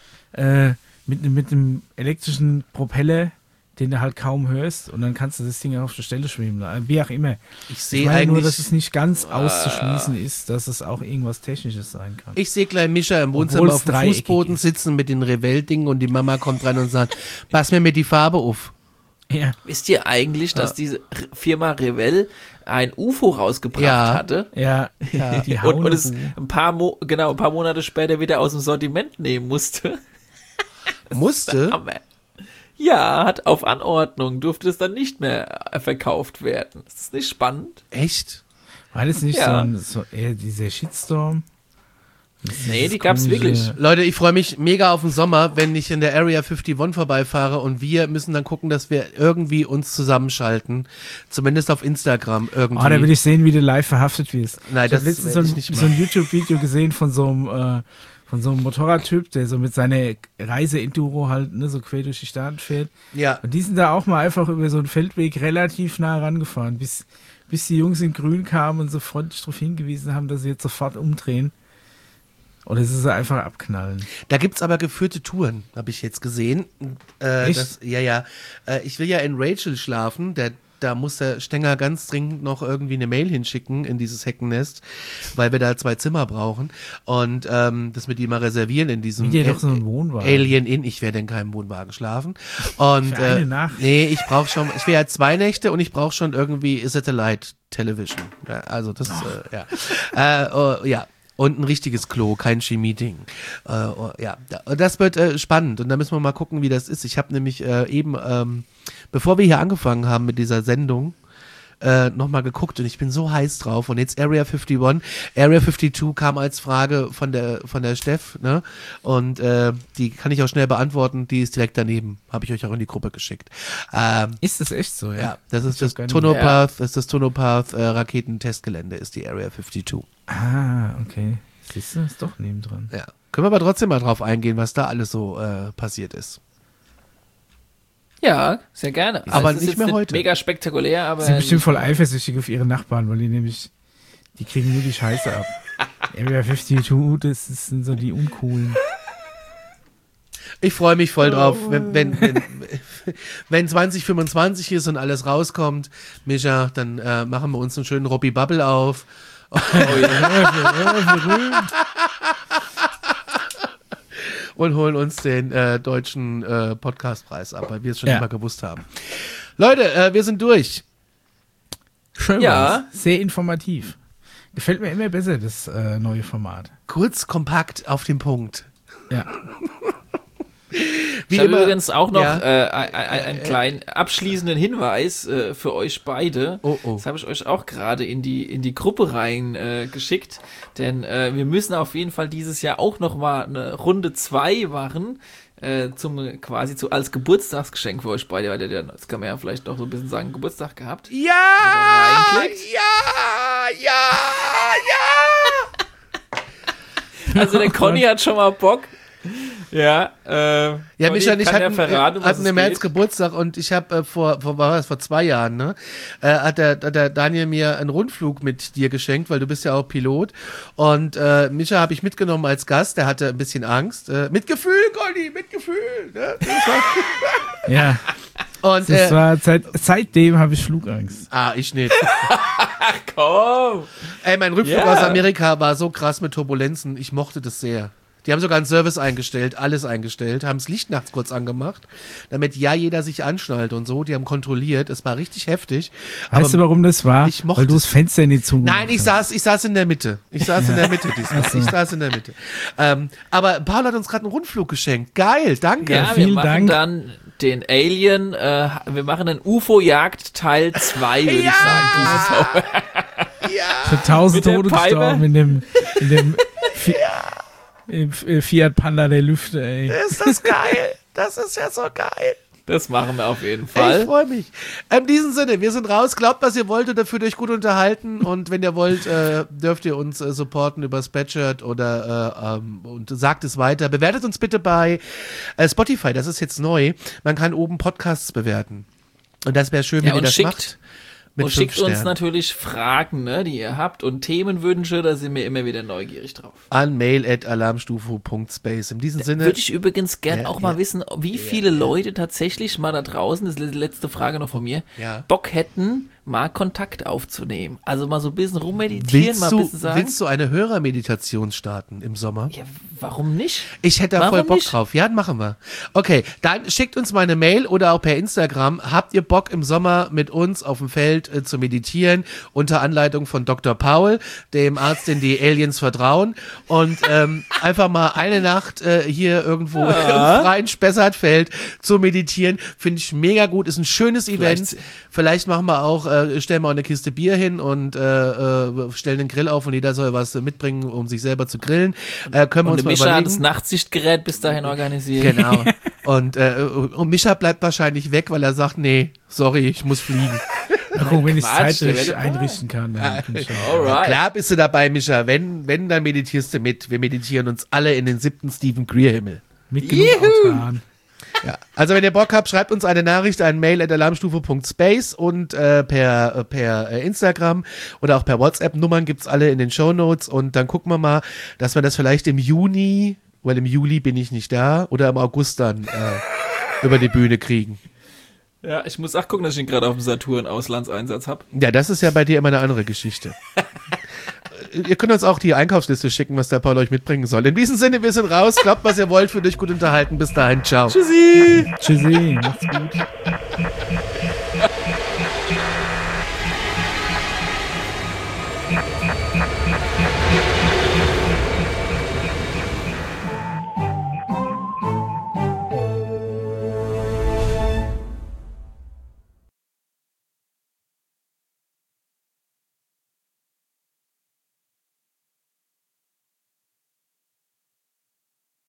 mit einem elektrischen Propeller, den du halt kaum hörst, und dann kannst du das Ding auf der Stelle schweben. Wie auch immer. Ich Ich sehe meine nur, eigentlich, dass es nicht ganz auszuschließen ist, dass es auch irgendwas Technisches sein kann. ich sehe gleich Mischa im Wohnzimmer Obwohl's auf dem dreieckig Fußboden ist. sitzen mit den Revell-Dingen und die Mama kommt rein und sagt, pass mir die Farbe auf. Ja. Wisst ihr eigentlich, dass diese Firma Revell ein UFO rausgebracht Ja. hatte? Ja, die Und es Haunebu. ein paar Monate später wieder aus dem Sortiment nehmen musste. Musste? Aber ja, hat auf Anordnung, durfte es dann nicht mehr verkauft werden. Ist das nicht spannend? Echt? War das nicht Ja. so eher dieser Shitstorm? Nee, die gab's komische- wirklich. Leute, ich freue mich mega auf den Sommer, wenn ich in der Area 51 vorbeifahre, und wir müssen dann gucken, dass wir irgendwie uns zusammenschalten. Zumindest auf Instagram irgendwie. Oh, da will ich sehen, wie du live verhaftet wirst. Nein, Ich das habe letztens werd ich nicht so ein YouTube-Video gesehen von so einem Motorradtyp, der so mit seiner Reise-Enduro halt so quer durch die Staaten fährt. Ja. Und die sind da auch mal einfach über so einen Feldweg relativ nah rangefahren, bis die Jungs in Grün kamen und so freundlich darauf hingewiesen haben, dass sie jetzt sofort umdrehen. Oder sie sie einfach abknallen. Da gibt's aber geführte Touren, habe ich jetzt gesehen. Echt? Ja. Ich will ja in Rachel schlafen. Da muss der Stenger ganz dringend noch irgendwie eine Mail hinschicken in dieses Heckennest, weil wir da 2 Zimmer brauchen. Und das mit ihm mal reservieren in diesem Wie dir doch so ein Wohnwagen. Alien Inn. Ich werde in keinem Wohnwagen schlafen. Und Für eine Nacht? nee, ich will ja 2 Nächte, und ich brauche schon irgendwie Satellite Television. Ja, also das ja. Und ein richtiges Klo, kein Chemie-Ding. Das wird spannend, und da müssen wir mal gucken, wie das ist. Ich habe nämlich bevor wir hier angefangen haben mit dieser Sendung, nochmal geguckt, und ich bin so heiß drauf. Und jetzt Area 51, Area 52 kam als Frage von der Steff, ne? Und die kann ich auch schnell beantworten, die ist direkt daneben. Habe ich euch auch in die Gruppe geschickt. Ist das echt so, ja? Ja, das ist das hab gar nicht- Tonopath Raketentestgelände, ist die Area 52. Ah, okay. Siehst du, ist doch nebendran. Ja. Können wir aber trotzdem mal drauf eingehen, was da alles so passiert ist. Ja, sehr gerne. Aber es ist nicht jetzt mehr heute. Mega spektakulär, aber. Sie sind bestimmt voll eifersüchtig auf ihre Nachbarn, weil die kriegen nur die Scheiße ab. Area 52, sind so die Uncoolen. Ich freue mich voll drauf, wenn 2025 ist und alles rauskommt, Mischa, dann machen wir uns einen schönen Robbie Bubble auf. Und holen uns den deutschen Podcastpreis ab, weil wir es schon Ja. immer gewusst haben. Leute, wir sind durch. Schön Ja. war's. Sehr informativ. Gefällt mir immer besser, das neue Format. Kurz, kompakt, auf den Punkt. Ja. Ich habe übrigens auch noch Ja. einen kleinen abschließenden Hinweis für euch beide. Oh. Das habe ich euch auch gerade in die Gruppe rein geschickt. Denn wir müssen auf jeden Fall dieses Jahr auch noch mal eine Runde 2 machen. Als Geburtstagsgeschenk für euch beide, weil ihr dann, das kann man ja vielleicht noch so ein bisschen sagen, Geburtstag gehabt. Ja, reinklickt. ja. Also der Conny hat schon mal Bock. Ja, Ja, Conny Micha und ich kann ja hatten, verraten, was hatten es im März geht. Geburtstag, und ich habe vor 2 Jahren, ne, hat der Daniel mir einen Rundflug mit dir geschenkt, weil du bist ja auch Pilot, und Micha habe ich mitgenommen als Gast, der hatte ein bisschen Angst, mit Gefühl, Conny, mit Gefühl, ne? Ja. Und Das war seitdem habe ich Flugangst. ich nicht. Komm! Ey, mein Rückflug Ja. aus Amerika war so krass mit Turbulenzen, ich mochte das sehr. Die haben sogar einen Service eingestellt, alles eingestellt, haben das Licht nachts kurz angemacht, damit jeder sich anschnallt und so. Die haben kontrolliert, es war richtig heftig. Weißt du, warum das war? ich mochte Weil du das Fenster nicht zugemacht Nein, ich hast. saß in der Mitte. Ich saß in der Mitte diesmal. Ach so. Ich saß in der Mitte. Aber Paul hat uns gerade einen Rundflug geschenkt. Geil, danke. Ja, wir vielen machen Dank. dann den Alien, wir machen einen UFO-Jagd Teil 2, würde ich sagen. Dieses Jahr. Schon 1000 Mit der Tote Pfeife? gestorben in dem im Fiat Panda der Lüfte, ey. Ist das geil? Das ist ja so geil. Das machen wir auf jeden Ich Fall. freue mich. In diesem Sinne, wir sind raus. Glaubt, was ihr wollt, oder fühlt euch gut unterhalten. Und wenn ihr wollt, dürft ihr uns supporten über Spreadshirt oder und sagt es weiter. Bewertet uns bitte bei Spotify. Das ist jetzt neu. Man kann oben Podcasts bewerten. Und das wäre schön, wenn ihr das macht. Und schickt uns natürlich Fragen, ne, die ihr habt und Themenwünsche, da sind wir immer wieder neugierig drauf. An mail@alarmstufe.space. In diesem Sinne. Würde ich übrigens gern auch mal wissen, wie viele Leute tatsächlich mal da draußen, das ist die letzte Frage noch von mir, Bock hätten, mal Kontakt aufzunehmen. Also mal so ein bisschen rummeditieren, mal ein bisschen sagen. Willst du eine Hörermeditation starten im Sommer? Ja, warum nicht? Ich hätte da voll Bock drauf. Ja, machen wir. Okay, dann schickt uns mal eine Mail oder auch per Instagram. Habt ihr Bock im Sommer mit uns auf dem Feld zu meditieren? Unter Anleitung von Dr. Paul, dem Arzt, den die Aliens vertrauen. Und einfach mal eine Nacht hier irgendwo im freien Spessartfeld zu meditieren. Finde ich mega gut. Ist ein schönes Event. Vielleicht machen wir auch, stellen wir auch eine Kiste Bier hin und stellen den Grill auf und jeder soll was mitbringen, um sich selber zu grillen. Können wir uns mal Mischa überlegen. das Nachtsichtgerät bis dahin organisieren. Genau. Und Mischa bleibt wahrscheinlich weg, weil er sagt, nee, sorry, ich muss fliegen. Guck, wenn ich es Quatsch, der zeitlich wird- einrichten kann. Dann bin ich auch- Alright. Klar bist du dabei, Mischa. Wenn, dann meditierst du mit. Wir meditieren uns alle in den 7. Stephen Greer-Himmel. Mit genug Autobahn. Ja. Also wenn ihr Bock habt, schreibt uns eine Nachricht an mail@alarmstufe.space und per Instagram oder auch per WhatsApp. Nummern gibt's alle in den Shownotes und dann gucken wir mal, dass wir das vielleicht im Juni, weil im Juli bin ich nicht da, oder im August dann über die Bühne kriegen. Ja, ich muss auch gucken, dass ich ihn gerade auf dem Saturn Auslandseinsatz habe. Ja, das ist ja bei dir immer eine andere Geschichte. Ihr könnt uns auch die Einkaufsliste schicken, was der Paul euch mitbringen soll. In diesem Sinne, wir sind raus. Glaubt, was ihr wollt, fühlt euch gut unterhalten. Bis dahin, ciao. Tschüssi! Tschüssi, macht's gut.